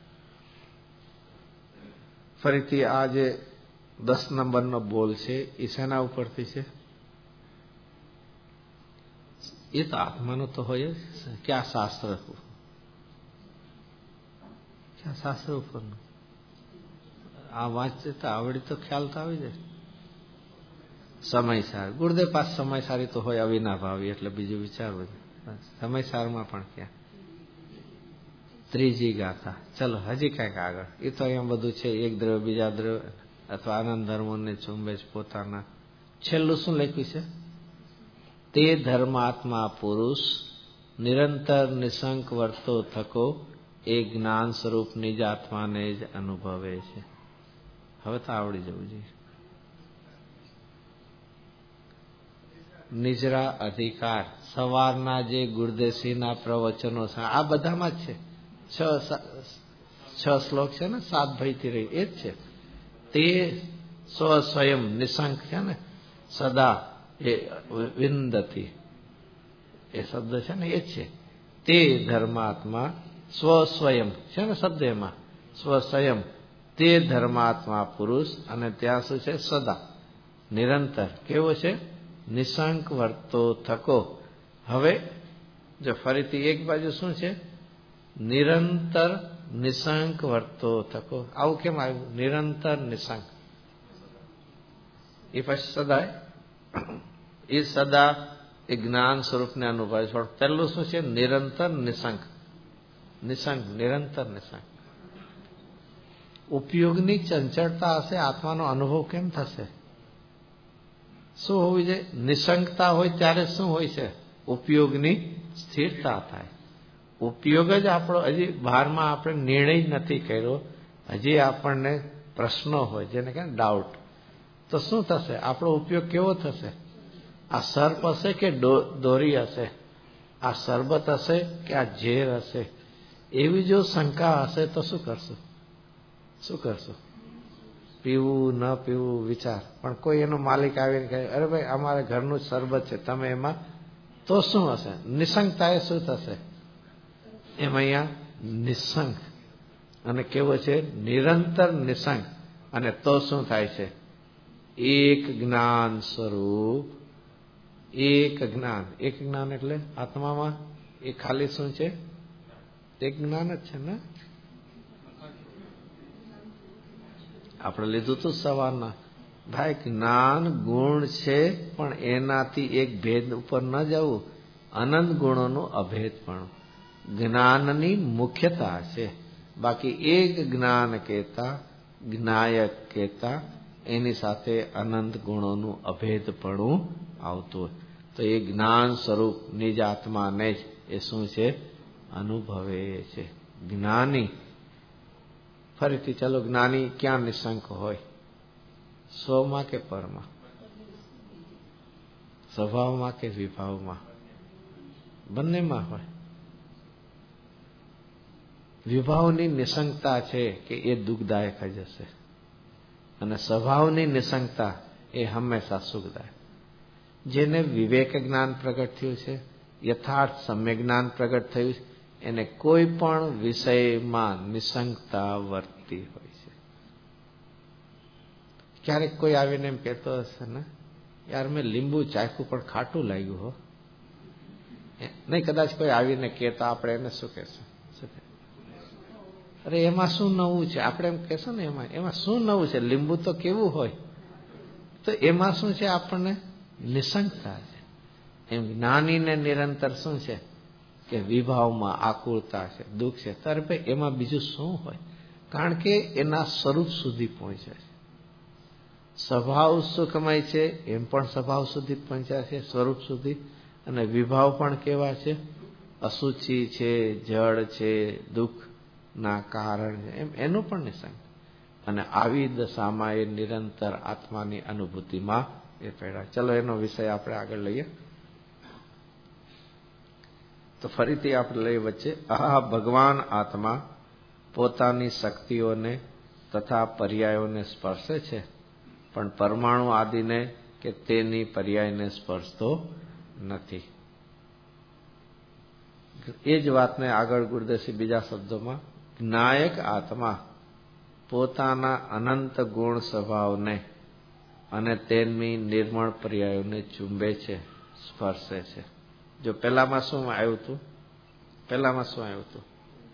ફરીથી આ જે દસ નંબરનો બોલ છે એ શેના ઉપરથી છે? એ તો આત્માનો તો હોય જ. ક્યાં શાસ્ત્ર? ક્યાં શાસ્ત્ર ઉપરનું? આ વાંચે તો આવડી તો ખ્યાલ તો આવી જાય. સમયસાર. ગુરુદેવ પાસ સમયસારી તો હોય અવિનાભાવી, એટલે બીજું વિચારવું. સમયસારમાં પણ ક્યાં? ત્રીજી ગાથા. ચલો હજી કંઈક આગળ. એ તો અહીંયા બધું છે, એક દ્રવ્ય બીજા દ્રવ્ય અથવા આનંદ ધર્મોને ઝુંબેશ પોતાના. છેલ્લું શું લખ્યું છે? તે ધર્માત્મા પુરુષ નિરંતર નિશંક વર્તો થકો એ જ્ઞાન સ્વરૂપ નિજ આત્માને જ અનુભવે છે. હવે તો આવડી જવું જોઈએ. નિજરા અધિકાર. સવારના જે ગુરુદેવસિંહના પ્રવચનો છે આ બધામાં જ છે. છ છ શ્લોક છે ને, સાત ભયથી રહી એ જ છે. તે સ્વ સ્વયં નિશંક છે ને, સદા એ વિંદતી એ શબ્દ છે ને એ જ છે. તે ધર્માત્મા સ્વ સ્વયં છે ને શબ્દ એમાં સ્વ સ્વયં તે ધર્માત્મા પુરુષ અને ત્યાં શું છે સદા નિરંતર કેવો છે નિશંક વર્તો થકો. હવે જો ફરીથી એક બાજુ શું છે નિરંતર નિશંક વર્તો થકો. આવું કેમ આવ્યું નિરંતર નિશંક? એ પછી સદા એ સદા એ જ્ઞાન સ્વરૂપને અનુભવે છે. પહેલું શું છે નિરંતર નિશંક. નિશંક નિરંતર નિશંક. ઉપયોગની ચંચળતા હશે આત્માનો અનુભવ કેમ થશે? શું હોવી જોઈએ? નિશંકતા હોય ત્યારે શું હોય છે? ઉપયોગની સ્થિરતા થાય. ઉપયોગ જ આપણો હજી બહારમાં આપણે નિર્ણય જ નથી કર્યો, હજી આપણને પ્રશ્નો હોય જેને કે ડાઉટ, તો શું થશે? આપણો ઉપયોગ કેવો થશે? આ સર્પ હશે કે દોરી હશે? આ શરબત હશે કે આ ઝેર હશે? એવી જો શંકા હશે તો શું કરશું? શું કરશું? પીવું ન પીવું વિચાર. પણ કોઈ એનો માલિક આવીને કહે અરે ભાઈ અમારે ઘરનું જ શરબત છે તમે એમાં, તો શું હશે? નિશંકતા એ શું થશે? એમ અહીંયા નિશંક અને કેવો છે નિરંતર નિશંક. અને તો શું થાય છે? એક જ્ઞાન સ્વરૂપ. એક જ્ઞાન. એક જ્ઞાન એટલે આત્મામાં એ ખાલી શું છે? એક જ્ઞાન જ છે ને. આપણે લીધું હતું સવારના ભાઈ જ્ઞાન ગુણ છે પણ એનાથી એક ભેદ ઉપર ન જવું. અનંત ગુણોનું અભેદ પણ જ્ઞાનની મુખ્યતા છે. બાકી એક જ્ઞાન કહેતા જ્ઞાયક કહેતા એની સાથે અનંત ગુણોનું અભેદપણું આવતું હોય તો એ જ્ઞાન સ્વરૂપ નિજ આત્માને જ એ શું છે? અનુભવે છે જ્ઞાની. ફરીથી ચાલો જ્ઞાની ક્યાં નિશંક હોય? સ્વમાં કે પરમાં? સ્વભાવમાં કે વિભાવમાં? બંનેમાં હોય. વિભાવની નિશંકતા છે કે એ દુઃખદાયક જ હશે અને સ્વભાવની નિશંકતા એ હંમેશા સુખદાયક. જેને વિવેક જ્ઞાન પ્રગટ થયું છે, યથાર્થ સમ્યક જ્ઞાન પ્રગટ થયું છે, એને કોઈ પણ વિષયમાં નિશંકતા વર્તી હોય છે. ક્યારેક કોઈ આવીને એમ કહેતો હશે ને યાર મેં લીંબુ ચાખ્યું પણ ખાટું લાગ્યું હો. નહીં કદાચ કોઈ આવીને કહેતા આપણે એને શું કહેશું? અરે એમાં શું નવું છે? આપણે એમ કહેશું ને એમાં એમાં શું નવું છે? લીંબુ તો કેવું હોય. તો એમાં શું છે? આપણને નિશંકતા છે. એમ જ્ઞાનીને નિરંતર શું છે કે વિભાવમાં આકુળતા છે, દુઃખ છે. ત્યારે ભાઈ એમાં બીજું શું હોય? કારણ કે એના સ્વરૂપ સુધી પહોંચે છે. સ્વભાવ સુખમય છે એમ પણ સ્વભાવ સુધી પહોંચ્યા છે, સ્વરૂપ સુધી. અને વિભાવ પણ કેવા છે? અશુચિ છે, જળ છે, દુઃખ ના કારણ છે, એમ એનું પણ નિશંક. અને આવી દશામાં એ નિરંતર આત્માની અનુભૂતિમાં એ પડ્યા. ચલો એનો વિષય આપણે આગળ લઈએ. તો ફરીથી આપણે લઈએ વચ્ચે આ ભગવાન આત્મા પોતાની શક્તિઓને તથા પર્યાયોને સ્પર્શે છે પણ પરમાણુ આદિને કે તેની પર્યાયને સ્પર્શતો નથી. એ જ વાતને આગળ ગુરુદેવજી બીજા શબ્દોમાં જ્ઞાયક આત્મા પોતાના અનંત ગુણ સ્વભાવને અને તેમની નિર્મળ પર્યાયોને ચુંબે છે, સ્પર્શે છે. જો પેલામાં શું આવ્યું હતું? પેલામાં શું આવ્યું હતું?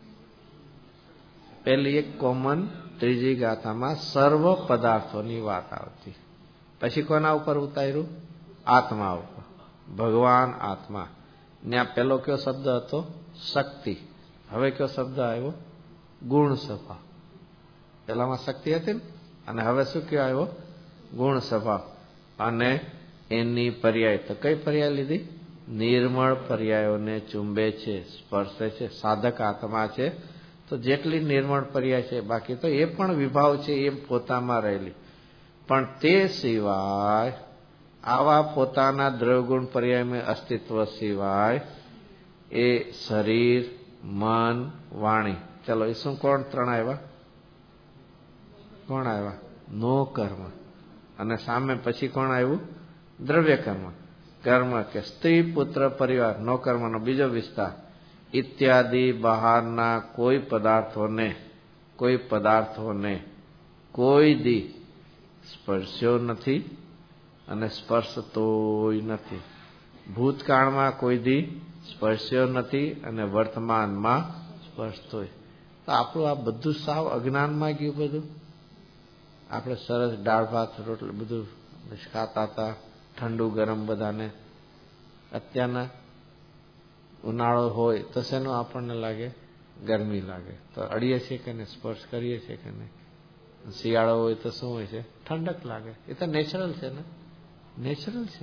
પેલી એક કોમન ત્રીજી ગાથામાં સર્વ પદાર્થોની વાત આવતી. પછી કોના ઉપર ઉતાર્યું? આત્મા ઉપર. ભગવાન આત્મા. ત્યાં પેલો કયો શબ્દ હતો? શક્તિ. હવે કયો શબ્દ આવ્યો? ગુણ સ્વભાવ. પેલામાં શક્તિ હતી ને, અને હવે શું કયો આવ્યો? ગુણ સ્વભાવ. અને એની પર્યાય તો કઈ પર્યાય લીધી? નિર્મળ પર્યાયોને ચુંબે છે, સ્પર્શે છે. સાધક આત્મા છે તો જેટલી નિર્મળ પર્યાય છે, બાકી તો એ પણ વિભાવ છે એ પોતામાં રહેલી. પણ તે સિવાય આવા પોતાના દ્રવગુણ પર્યાયમાં અસ્તિત્વ સિવાય એ શરીર, મન, વાણી, ચલો એ શું કોણ ત્રણ આવ્યા? કોણ આવ્યા? નો કર્મ. અને સામે પછી કોણ આવ્યું? દ્રવ્ય કર્મ. કર્મ કે સ્ત્રી, પુત્ર, પરિવાર, નો કર્મનો બીજો વિસ્તાર. ઇત્યાદિ બહારના કોઈ પદાર્થોને કોઈ પદાર્થોને કોઈ દી સ્પર્શ્યો નથી અને સ્પર્શતોય નથી. ભૂતકાળમાં કોઈ દી સ્પર્શ્યો નથી અને વર્તમાનમાં સ્પર્શતોય. તો આપણું આ બધું સાવ અજ્ઞાનમાં ગયું. બધું આપણે સરસ દાળ ભાત રોટલી બધું ખાતા હતા, ઠંડુ ગરમ બધાને. અત્યારના ઉનાળો હોય તો શેનું આપણને લાગે? ગરમી લાગે. તો અડીએ છીએ કે નહીં? સ્પર્શ કરીએ છીએ કે નહીં? શિયાળો હોય તો શું હોય છે? ઠંડક લાગે. એ તો નેચરલ છે ને, નેચરલ છે.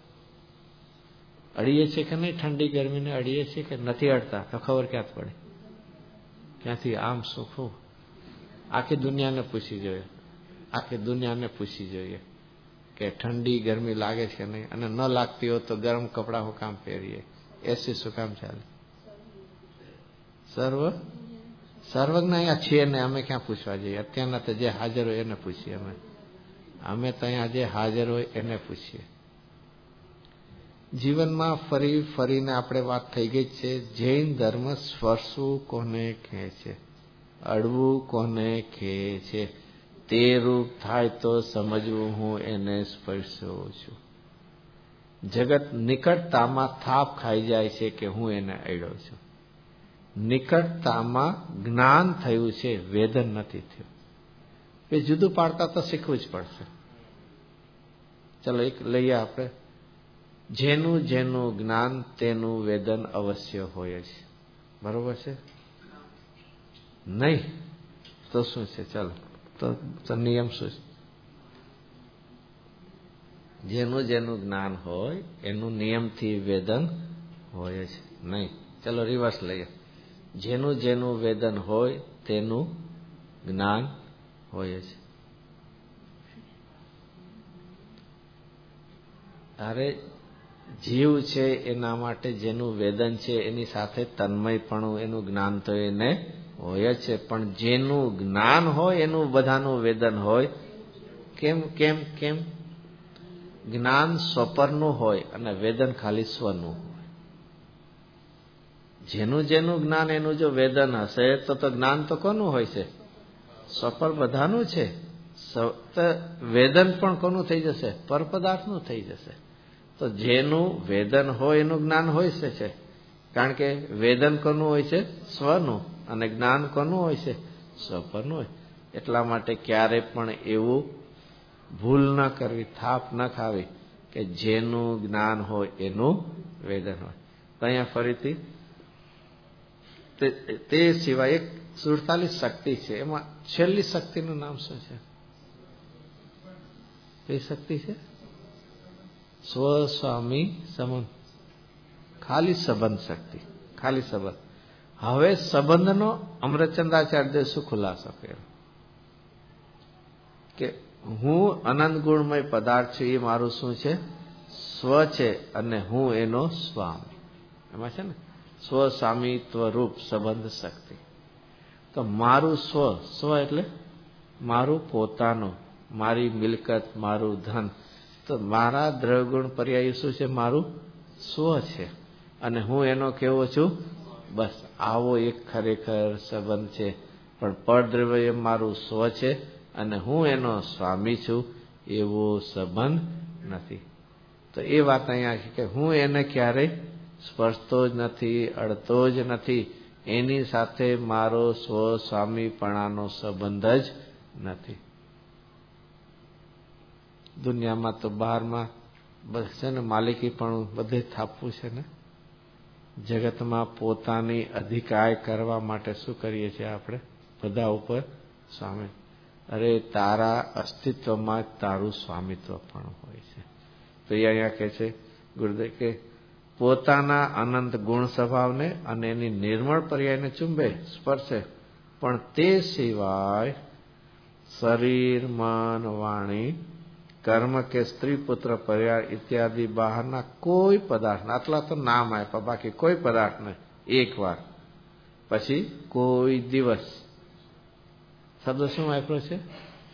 અડીએ છીએ કે નહીં? ઠંડી ગરમીને અડીએ છીએ કે નથી અડતા? તો ખબર ક્યાંથી પડે? ક્યાંથી? આમ શું? આખી દુનિયાને પૂછી જોઈએ, આખી દુનિયાને પૂછી જોઈએ કે ઠંડી ગરમી લાગે છે કે નહીં. અને ન લાગતી હોય તો ગરમ કપડા હું કામ પહેરીએ? એસી શું કામ ચાલે? સર્વ સર્વજ્ઞ અહીંયા છીએ ને અમે ક્યાં પૂછવા જઈએ? અત્યારના તો જે હાજર હોય એને પૂછીએ. અમે અમે તો અહીંયા જે હાજર હોય એને પૂછીએ. જીવનમાં ફરી ફરીને આપણે વાત થઈ ગઈ છે. જૈન ધર્મ સ્પર્શવું કોને કહે છે, અડવું કોને કહે છે, તે રૂપ થાય તો સમજવું હું એને સ્પર્શ્યો છું. જગત નિકટતામાં થાપ ખાઈ જાય છે કે હું એને અડ્યો છું. નિકટતામાં જ્ઞાન થયું છે, વેદન નથી થયું. એ જુદું પાડતા તો શીખવું જ પડશે. ચલો એક લઈએ આપણે. જેનું જેનું જ્ઞાન તેનું વેદન અવશ્ય હોય છે. બરોબર છે? નહીં તો શું છે? ચાલો તો નિયમ શું છે? જેનું જેનું જ્ઞાન હોય એનું નિયમથી વેદન હોય છે નહીં. ચલો રિવર્સ લઈએ. જેનું જેનું વેદન હોય તેનું જ્ઞાન હોય છે. અરે જીવ છે એના માટે જેનું વેદન છે એની સાથે તન્મયપણું એનું જ્ઞાન તો એને હોય છે. પણ જેનું જ્ઞાન હોય એનું બધાનું વેદન હોય. કેમ કેમ કેમ? જ્ઞાન સ્વપરનું હોય અને વેદન ખાલી સ્વનું હોય. જેનું જેનું જ્ઞાન એનું જો વેદન હશે તો તો જ્ઞાન તો કોનું હોય છે? સ્વપર બધાનું છે. વેદન પણ કોનું થઈ જશે? પર પદાર્થનું થઈ જશે. તો જેનું વેદન હોય એનું જ્ઞાન હોય છે. કારણ કે વેદન કોનું હોય છે? સ્વનું. અને જ્ઞાન કોનું હોય છે? સ્વપરનું હોય. એટલા માટે ક્યારે પણ એવું ભૂલ ન કરવી, થાપ ન ખાવી કે જેનું જ્ઞાન હોય એનું વેદન હોય. તો અહીંયા ફરીથી તે સિવાય એક સુડતાલીસ શક્તિ છે. એમાં છેલ્લી શક્તિનું નામ શું છે? કઈ શક્તિ છે? સ્વસ્વામી સંબંધ. ખાલી સંબંધ શક્તિ, ખાલી સંબંધ. હવે સંબંધનો અમરચંદ્રાચાર્ય શું ખુલાસો કર્યો કે હું અનંત ગુણમય પદાર્થ છું. એ મારું શું છે? સ્વ છે અને હું એનો સ્વામી. એમાં છે ને સ્વસ્વામિત્વ રૂપ સંબંધ શક્તિ. તો મારું સ્વ, સ્વ એટલે મારું પોતાનું, મારી મિલકત, મારું ધન. તો મારા દ્રવ્યગુણ પર્યાય શું છે? મારું સ્વ છે અને હું એનો કેવો છું? બસ આવો એક ખરેખર સંબંધ છે. પણ પરદ્રવ્ય મારું સ્વ છે અને હું એનો સ્વામી છું એવો સંબંધ નથી. તો એ વાત અહીંયા છે કે હું એને ક્યારેય સ્પર્શતો જ નથી, અડતો જ નથી. એની સાથે મારો સ્વ સ્વામીપણાનો સંબંધ જ નથી. દુનિયામાં તો બહારમાં બસ છે ને માલિકી પણ બધે થાપવું છે ને. જગતમાં પોતાની અધિકાર કરવા માટે શું કરીએ છીએ આપણે? બધા ઉપર સ્વામી. અરે તારા અસ્તિત્વમાં તારું સ્વામિત્વ પણ હોય છે. તો એ અહીંયા કહે છે ગુરુદેવ કે પોતાના અનંત ગુણ સ્વભાવને અને એની નિર્મળ પર્યાયને ચુંબે, સ્પર્શે. પણ તે સિવાય શરીર, મન, વાણી, કર્મ કે સ્ત્રી પુત્ર પર્યાય ઇત્યાદિ બહારના કોઈ પદાર્થ, આટલા તો નામ આપ્યા, બાકી કોઈ પદાર્થ નહીં. એક વાર પછી કોઈ દિવસ શબ્દ શું આપ્યો છે?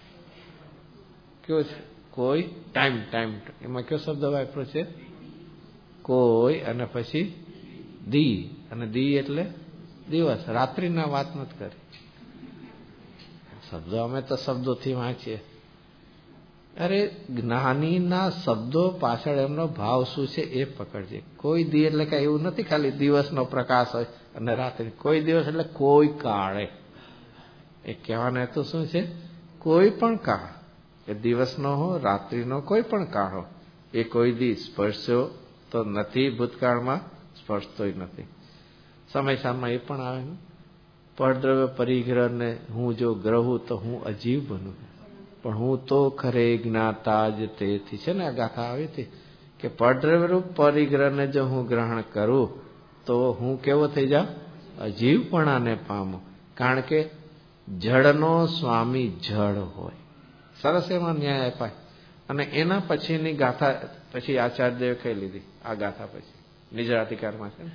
કયો છે? કોઈ ટાઈમ. ટાઈમ એમાં કયો શબ્દ વાપરો છે? કોઈ અને પછી દી. અને દી એટલે દિવસ, રાત્રિના વાત નથી કરી. શબ્દો અમે તો શબ્દોથી વાંચીએ. અરે જ્ઞાનીના શબ્દો પાછળ એમનો ભાવ શું છે એ પકડજે. કોઈ દી એટલે કઈ એવું નથી ખાલી દિવસનો પ્રકાશ હોય અને રાત્રિ. કોઈ દિવસ એટલે કોઈ કાળે. એ કહેવાનો હેતુ શું છે? કોઈ પણ કાળ, એ દિવસનો હો રાત્રિનો કોઈ પણ કાળ હો, એ કોઈ દી સ્પર્શ્યો તો નથી ભૂતકાળમાં, સ્પર્શતોય નથી. સમય સામમાં એ પણ આવે ને, પરદ્રવ્ય પરિગ્રહને હું જો ગ્રહું તો હું અજીવ બનું, પણ હું તો ખરે જ્ઞાતા જ તેથી. છે ને આ ગાથા આવી હતી કે પરદ્રવ્ય રૂપ પરિગ્રહને જો હું ગ્રહણ કરું તો હું કેવો થઈ જાઉં? અજીવપણાને પામું. કારણ કે જળનો સ્વામી જળ હોય. સરસ એમાં ન્યાય અપાય. અને એના પછીની ગાથા પછી આચાર્યદેવે કહી લીધી. આ ગાથા પછી નિજરાધિકારમાં છે ને,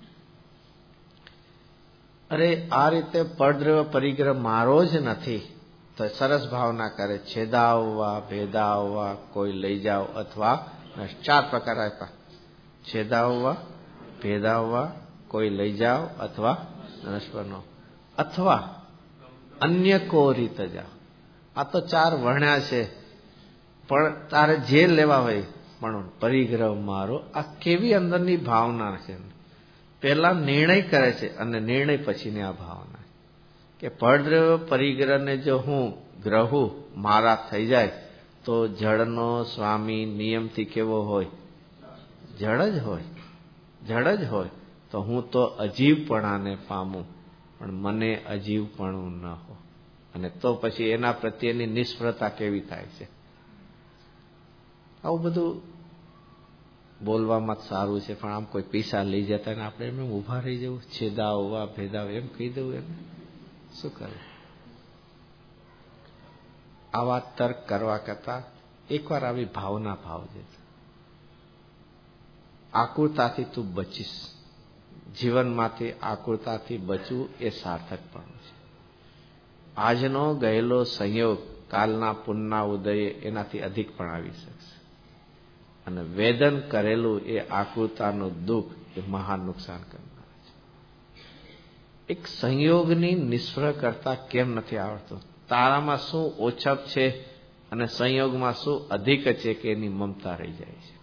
અરે આ રીતે પરદ્રવ્ય પરિગ્રહ મારો જ નથી તો સરસ ભાવના કરે. છેદાવવા, ભેદાવવા, કોઈ લઈ જાવ અથવા ચાર પ્રકાર આપ્યા. છેદાવવા, ભેદાવવા, કોઈ લઈ જાવ અથવા નશ્વરનો, અથવા અન્ય કો રીત જાવ. આ તો ચાર વર્ણ્યા છે, પણ તારે જે લેવા હોય. પણ પરિગ્રહ મારો, આ કેવી અંદરની ભાવના છે. પહેલા નિર્ણય કરે છે અને નિર્ણય પછીની આ ભાવના કે પરદ્રવ્ય પરિગ્રહને જો હું ગ્રહું, મારા થઈ જાય તો જળનો સ્વામી નિયમથી કેવો હોય? જળ જ હોય. જળ જ હોય તો હું તો અજીવપણાને પામું, પણ મને અજીવપણું ન હોય. અને તો પછી એના પ્રત્યેની નિષ્ફળતા કેવી થાય છે? આવું બધું બોલવામાં જ સારું છે, પણ આમ કોઈ પૈસા લઈ જતા ને આપણે એમ ઉભા રહી જવું, છેદાવવા ભેદાવ એમ કહી દઉં, એમ શું કરે? આવા તર્ક કરવા કરતા એકવાર આવી ભાવના ભાવજે. આકુરતાથી તું બચીશ. જીવનમાંથી આકુરતાથી બચવું એ સાર્થકપણું છે. આજનો ગયેલો સંયોગ કાલના પુનના ઉદયે એનાથી અધિક પણ આવી શકશે. અને વેદન કરેલું એ આકૃતાનું દુઃખ એ મહાન નુકસાન કરનાર છે. એક સંયોગની નિષ્ફળ કરતા કેમ નથી આવડતું? તારામાં શું ઓછપ છે અને સંયોગમાં શું અધિક છે કે એની મમતા રહી જાય છે.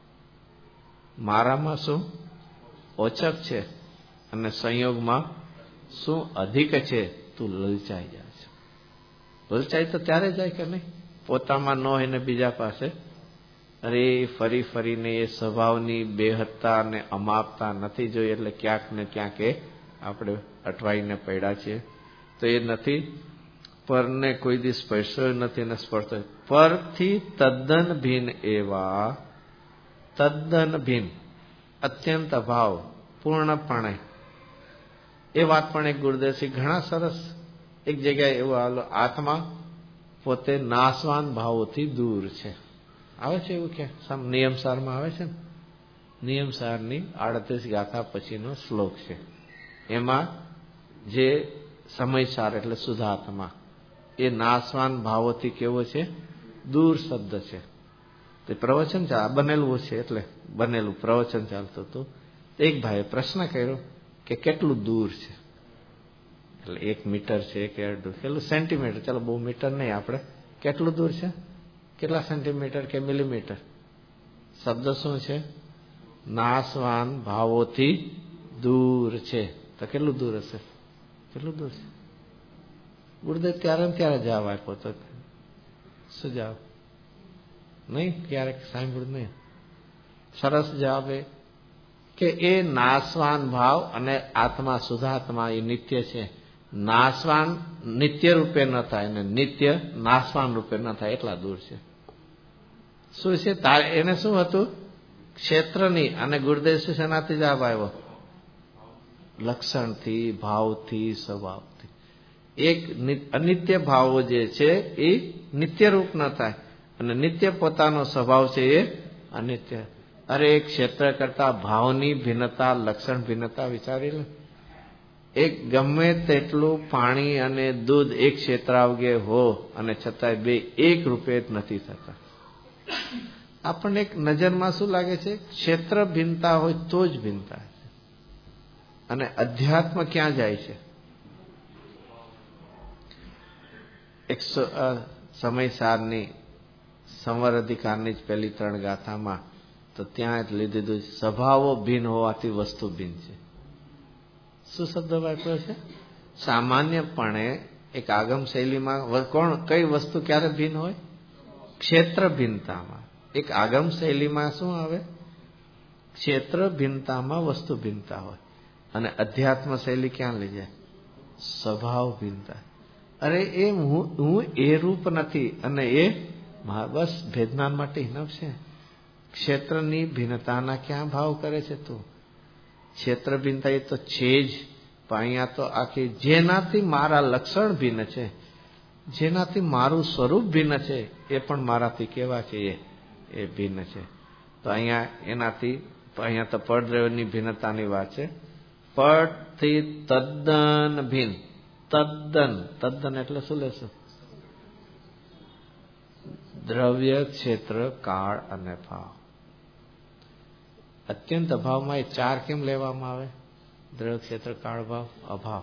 મારામાં શું ઓછપ છે અને સંયોગમાં શું અધિક છે, તું લલચાઈ જાય છે. લલચાઈ તો ત્યારે જાય કે નહીં, પોતામાં ન હોય ને બીજા પાસે. અરે ફરી ફરીને એ સ્વભાવની બેહત્તા અને અમાપતા નથી જોઈ, એટલે ક્યાંક ને ક્યાંક એ આપણે અટવાઈને પડ્યા છીએ. તો એ નથી પરને કોઈ દિવસ સ્પર્શ્યો નથી ને સ્પર્શતો. પરથી તદ્દન ભિન્ન એવા, તદ્દન ભિન્ન, અત્યંત અભાવ, પૂર્ણપણે. એ વાત પણ એક ગુરુદેવસિંહ ઘણા સરસ એક જગ્યાએ એવું આવેલો, આત્મા પોતે નાશવાન ભાવોથી દૂર છે. આવે છે એવું કે નિયમસારમાં આવે છે ને, નિયમસારની આડત્રીસ ગાથા પછીનો શ્લોક છે. એમાં જે સમયસાર એટલે શુદ્ધાત્મા એ નાશવાન ભાવોથી કેવો છે? દૂર શબ્દ છે. તે પ્રવચન બનેલું છે, એટલે બનેલું પ્રવચન ચાલતું હતું. એક ભાઈએ પ્રશ્ન કર્યો કે કેટલું દૂર છે? એટલે એક મીટર છે કે અડધું, કેટલું સેન્ટીમીટર, ચાલો બહુ મીટર નહીં, આપણે કેટલું દૂર છે? કેટલા સેન્ટીમીટર કે મિલીમીટર? શબ્દ શું છે? નાશવાન ભાવોથી દૂર છે. તો કેટલું દૂર હશે? કેટલું દૂર છે? ગુરુદેવ ત્યારે ને ત્યારે જવાબ આપ્યો તો. શું જવાબ? નહીં, ક્યારેક સાંભળ્યું નહીં. સરસ જવાબ એ કે એ નાશવાન ભાવ અને આત્મા શુદ્ધાત્મા એ નિત્ય છે. નાશવાન નિત્ય રૂપે ન થાય ને નિત્ય નાશવાન રૂપે ન થાય, એટલા દૂર છે. શું છે? એને શું હતું? ક્ષેત્રની. અને ગુરુદેવ શેનાથી જવાબ આવ્યો? લક્ષણથી, ભાવથી, સ્વભાવથી. એક અનિત્ય ભાવો જે છે એ નિત્ય રૂપ ન થાય, અને નિત્ય પોતાનો સ્વભાવ છે એ અનિત્ય. અરે એક ક્ષેત્ર કરતા ભાવની ભિન્નતા, લક્ષણ ભિન્નતા વિચારી લે. એક ગમે તેટલું પાણી અને દૂધ એક ક્ષેત્રાવગે હો અને છતાંય બે એક રૂપે જ નથી થતા. આપણને એક નજરમાં શું લાગે છે? ક્ષેત્ર ભિન્નતા હોય તો જ ભિન્નતા છે. અને અધ્યાત્મ ક્યાં જાય છે? એકસો સમયસારની સંવર અધિકારની જ પેલી ત્રણ ગાથામાં તો ત્યાં જ લીધું સ્વભાવો ભિન્ન હોવાથી વસ્તુ ભિન્ન છે. શું શબ્દ વાપર્યો છે? સામાન્યપણે એક આગમ શૈલીમાં કોણ કઈ વસ્તુ ક્યારે ભિન્ન હોય? ક્ષેત્ર ભિન્નતામાં. એક આગમ શૈલીમાં શું આવે? ક્ષેત્ર ભિન્નતામાં વસ્તુ ભિન્નતા હોય. અને અધ્યાત્મ શૈલી ક્યાં લઈ જાય? સ્વભાવ ભિન્નતા. અરે એ હું હું એ રૂપ નથી અને એ બસ ભેદનાન માટે હિનફ છે. ક્ષેત્રની ભિન્નતાના ક્યાં ભાવ કરે છે તું? ક્ષેત્ર ભિન્નતા એ તો છે જ, પણ અહીંયા તો આખી જેનાથી મારા લક્ષણ ભિન્ન છે, જેનાથી મારું સ્વરૂપ ભિન્ન છે, એ પણ મારાથી કેવા છે? એ એ ભિન્ન છે. તો અહીંયા એનાથી અહીંયા તો પડદ્રવ્યની ભિન્નતાની વાત છે. પડથી તદ્દન ભિન્ન. તદ્દન તદ્દન એટલે શું લેશું? દ્રવ્ય, ક્ષેત્ર, કાળ અને ભાવ. અત્યંત અભાવમાં એ ચાર કેમ લેવામાં આવે? દ્રવ્ય, ક્ષેત્ર, કાળ, ભાવ, અભાવ.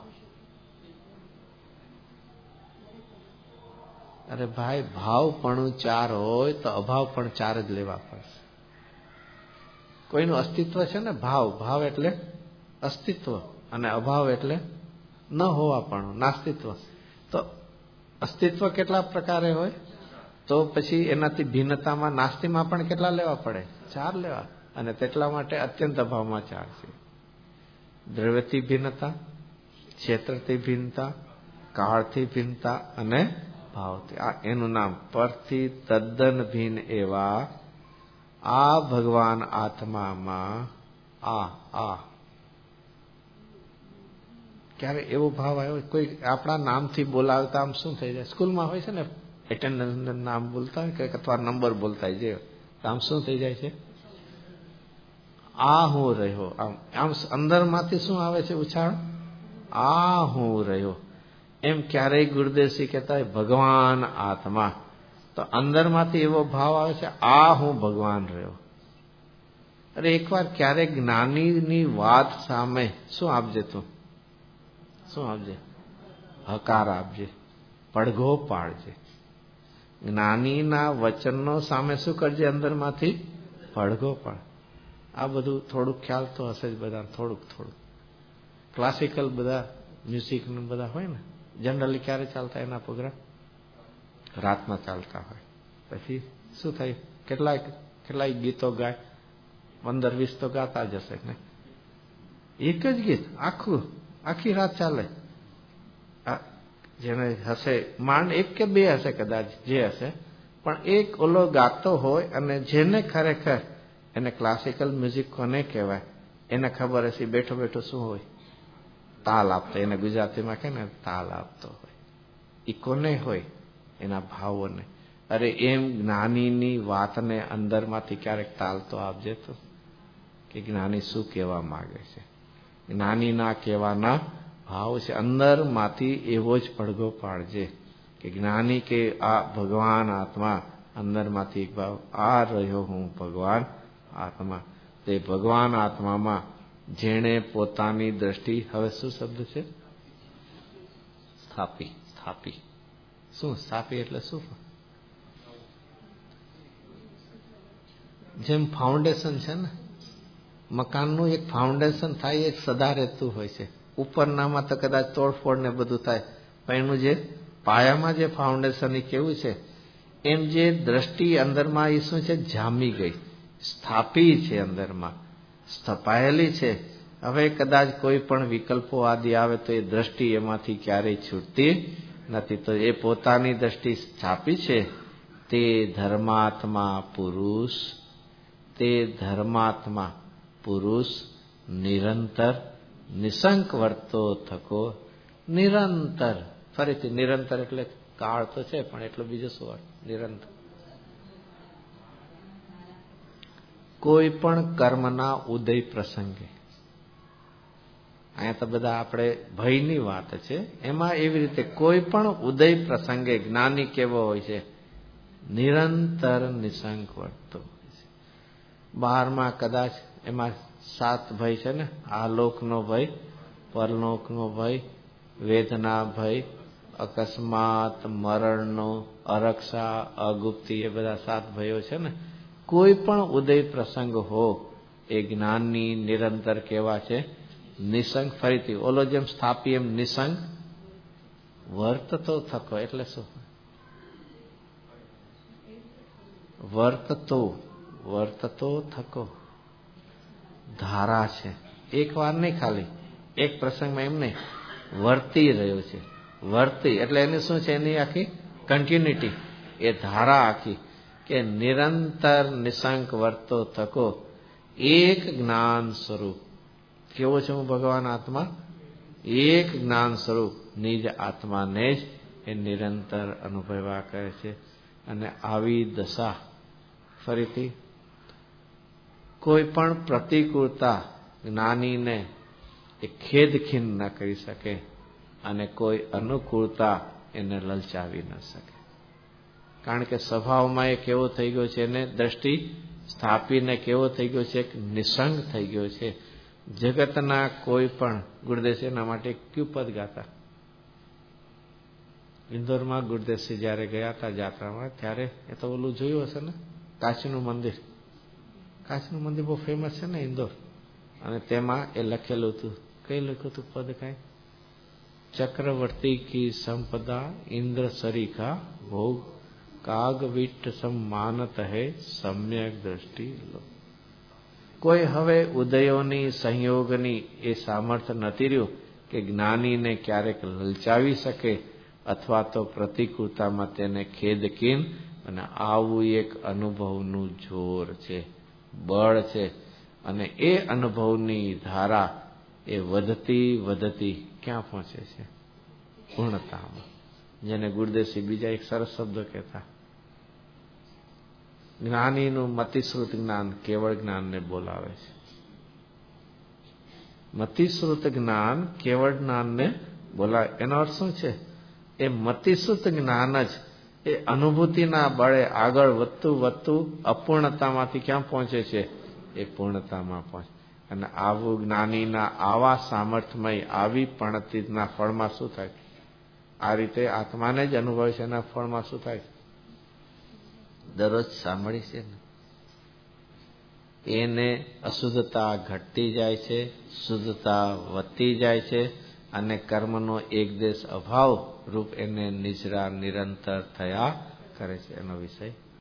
અરે ભાઈ, ભાવ પણ ચાર હોય તો અભાવ પણ ચાર જ લેવા પડશે. કોઈનું અસ્તિત્વ છે ને, ભાવ ભાવ એટલે અસ્તિત્વ અને અભાવ એટલે ન હોવા પણ, નાસ્તિત્વ. તો અસ્તિત્વ કેટલા પ્રકારે હોય? તો પછી એનાથી ભિન્નતામાં નાસ્તિમાં પણ કેટલા લેવા પડે? ચાર લેવા. અને તેટલા માટે અત્યંત અભાવમાં ચાર છે. દ્રવ્યથી ભિન્નતા, ક્ષેત્રથી ભિન્નતા, કાળથી ભિન્નતા અને ભાવથી. આ એનું નામ. પરથી તદ્દન ભિન્ન એવા આ ભગવાન આત્મામાં આ આ ક્યારે એવો ભાવ આવ્યો? કોઈ આપણા નામથી બોલાવતા આમ શું થઈ જાય? સ્કૂલમાં હોય છે ને, એટેન્ડન્સ નામ બોલતા હોય કે અથવા નંબર બોલતા હોય, જે આમ શું થઈ જાય છે? આ હું રહ્યો. આમ આમ અંદરમાંથી શું આવે છે ઉચ્ચારણ? આ હું રહ્યો. એમ ક્યારેય ગુરુદેવજી કહેતા હોય ભગવાન આત્મા, તો અંદરમાંથી એવો ભાવ આવે છે આ હું ભગવાન રહ્યો. અરે એકવાર ક્યારેક જ્ઞાનીની વાત સામે શું આપજે તું? શું આપજે? હકાર આપજે, પડઘો પાડજે. જ્ઞાનીના વચનનો સામે શું કરજે? અંદરમાંથી પડઘો પાડ. આ બધું થોડુંક ખ્યાલ તો હશે જ બધા, થોડુંક થોડુંક. ક્લાસિકલ બધા મ્યુઝિક બધા હોય ને, જનરલી ક્યારે ચાલતા એના પ્રોગ્રામ? રાતમાં ચાલતા હોય. પછી શું થાય? કેટલાય કેટલાય ગીતો ગાય, પંદર વીસ તો ગાતા જ હશે ને. એક જ ગીત આખું આખી રાત ચાલે. જેને હશે માંડ એક કે બે હશે કદાચ, જે હશે, પણ એક ઓલો ગાતો હોય અને જેને ખરેખર એને ક્લાસિકલ મ્યુઝિક કોને કહેવાય એને ખબર હશે. બેઠો બેઠો શું હોય? તાલ આપતો. એને ગુજરાતીમાં કે ને તાલ આપતો હોય. એ કોને હોય? એના ભાવોને. અરે એમ જ્ઞાનીની વાતને અંદરમાંથી ક્યારેક તાલ તો આપજે તો, કે જ્ઞાની શું કહેવા માંગે છે. જ્ઞાનીના કહેવાના ભાવ છે. અંદરમાંથી એવો જ પડઘો પાડજે કે જ્ઞાની કે આ ભગવાન આત્મા, અંદરમાંથી એક ભાવ આ રહ્યો હું ભગવાન આત્મા. તે ભગવાન આત્મામાં જેણે પોતાની દ્રષ્ટિ, હવે શું શબ્દ છે? સ્થાપી. સ્થાપી શું? સ્થાપી એટલે શું? જેમ ફાઉન્ડેશન છે ને, મકાનનું એક ફાઉન્ડેશન થાય, એક સદા રહેતું હોય છે. ઉપરનામાં તો કદાચ તોડફોડ ને બધું થાય, પણ એનું જે પાયામાં જે ફાઉન્ડેશન એ કેવું છે? એમ જે દ્રષ્ટિ અંદરમાં એ શું છે? જામી ગઈ, સ્થાપી છે, અંદરમાં સ્થપાયેલી છે. હવે કદાચ કોઈ પણ વિકલ્પો આદિ આવે તો એ દ્રષ્ટિ એમાંથી ક્યારેય છૂટતી નથી. તો એ પોતાની દ્રષ્ટિ સ્થાપી છે. તે ધર્માત્મા પુરુષ, તે ધર્માત્મા પુરુષ નિરંતર નિશંક વર્તો થકો. નિરંતર, ફરીથી નિરંતર એટલે કાળ તો છે, પણ એટલો બીજો શું અર્થ? નિરંતર કોઈ પણ કર્મના ઉદય પ્રસંગે. અહીંયા તો બધા આપણે ભયની વાત છે, એમાં એવી રીતે કોઈ પણ ઉદય પ્રસંગે જ્ઞાની કેવો હોય છે? નિરંતર નિશંક વર્તો હોય છે. બહારમાં કદાચ એમાં સાત ભય છે ને, આ લોકનો ભય, પરલોકનો ભય, વેદના ભય, અકસ્માત, મરણનો, અરક્ષા, અગુપ્તિ, એ બધા સાત ભયો છે ને. કોઈ પણ ઉદય પ્રસંગ હો એ જ્ઞાનની નિરંતર કેવા છે? નિસંગ. ફરીથી ઓલો જેમ સ્થાપી એમ નિસંગ. વર્તતો થકો એટલે શું? વર્તતો વર્તતો થકો ધારા છે. એક વાર નહીં, ખાલી એક પ્રસંગમાં એમ નહીં, વર્તી રહ્યો છે. વર્તી એટલે એની શું છે? એની આખી કન્ટિન્યુટી, એ ધારા આખી, કે નિરંતર નિશંક વર્તો થકો એક જ્ઞાન સ્વરૂપ. કેવો છે હું ભગવાન આત્મા? એક જ્ઞાન સ્વરૂપ નિજ આત્માને જ એ નિરંતર અનુભવ્યા કરે છે. અને આવી દશા, ફરીથી, કોઈ પણ પ્રતિકૂળતા જ્ઞાનીને એ ખેદખીન ન કરી શકે અને કોઈ અનુકૂળતા એને લલચાવી ન શકે. કારણ કે સ્વભાવમાં એ કેવો થઈ ગયો છે, એને દ્રષ્ટિ સ્થાપીને કેવો થઈ ગયો છે? એક નિસંગ થઈ ગયો છે. જગતના કોઈ પણ ગુરુદેવ એના માટે ક્યુ પદ ગાતા. ઇન્દોરમાં ગુરુદેવસિંહ જયારે ગયા હતા જાત્રામાં, ત્યારે એ તો ઓલું જોયું હશે ને, કાશીનું મંદિર. કાશીનું મંદિર બહુ ફેમસ છે ને ઇન્દોર. અને તેમાં એ લખેલું હતું, કઈ લખ્યું હતું પદ? કઈ ચક્રવર્તી કી સંપદા ઇન્દ્ર સરીખા ભોગ કાગ વિટ સમ્માનત હે સમ્યક દ્રષ્ટિ લો. કોઈ હવે ઉદયોની સંયોગની એ સામર્થ્ય નથી રહ્યું કે જ્ઞાનીને ક્યારેક લલચાવી શકે અથવા તો પ્રતિકૂળતામાં તેને ખેદકીન. અને આવું એક અનુભવનું જોર છે, બળ છે. અને એ અનુભવની ધારા એ વધતી વધતી ક્યાં પહોંચે છે? પૂર્ણતામાં. જેને ગુરુદેવસિંહ બીજા એક સરસ શબ્દ કહેતા, જ્ઞાનીનું મતિશ્રુત જ્ઞાન કેવળ જ્ઞાનને બોલાવે છે. મતિશ્રુત જ્ઞાન કેવળ જ્ઞાનને બોલાવે. એનો અર્થ શું છે? એ મતિશ્રુત જ્ઞાન જ એ અનુભૂતિના બળે આગળ વધતું વધતું અપૂર્ણતામાંથી ક્યાં પહોંચે છે? એ પૂર્ણતામાં પહોંચે. અને આવું જ્ઞાનીના આવા સામર્થ્યમય આવી પણતિના ફળમાં શું થાય? આ રીતે આત્માને જ અનુભવે છે. એના ફળમાં શું થાય? દરરોજ સાંભળી છે ને, એને અશુદ્ધતા ઘટતી જાય છે, શુદ્ધતા વધતી જાય છે. અને કર્મનો એક દેશ અભાવ રૂપ એને નિજરા નિરંતર થયા કરે છે. એનો વિષય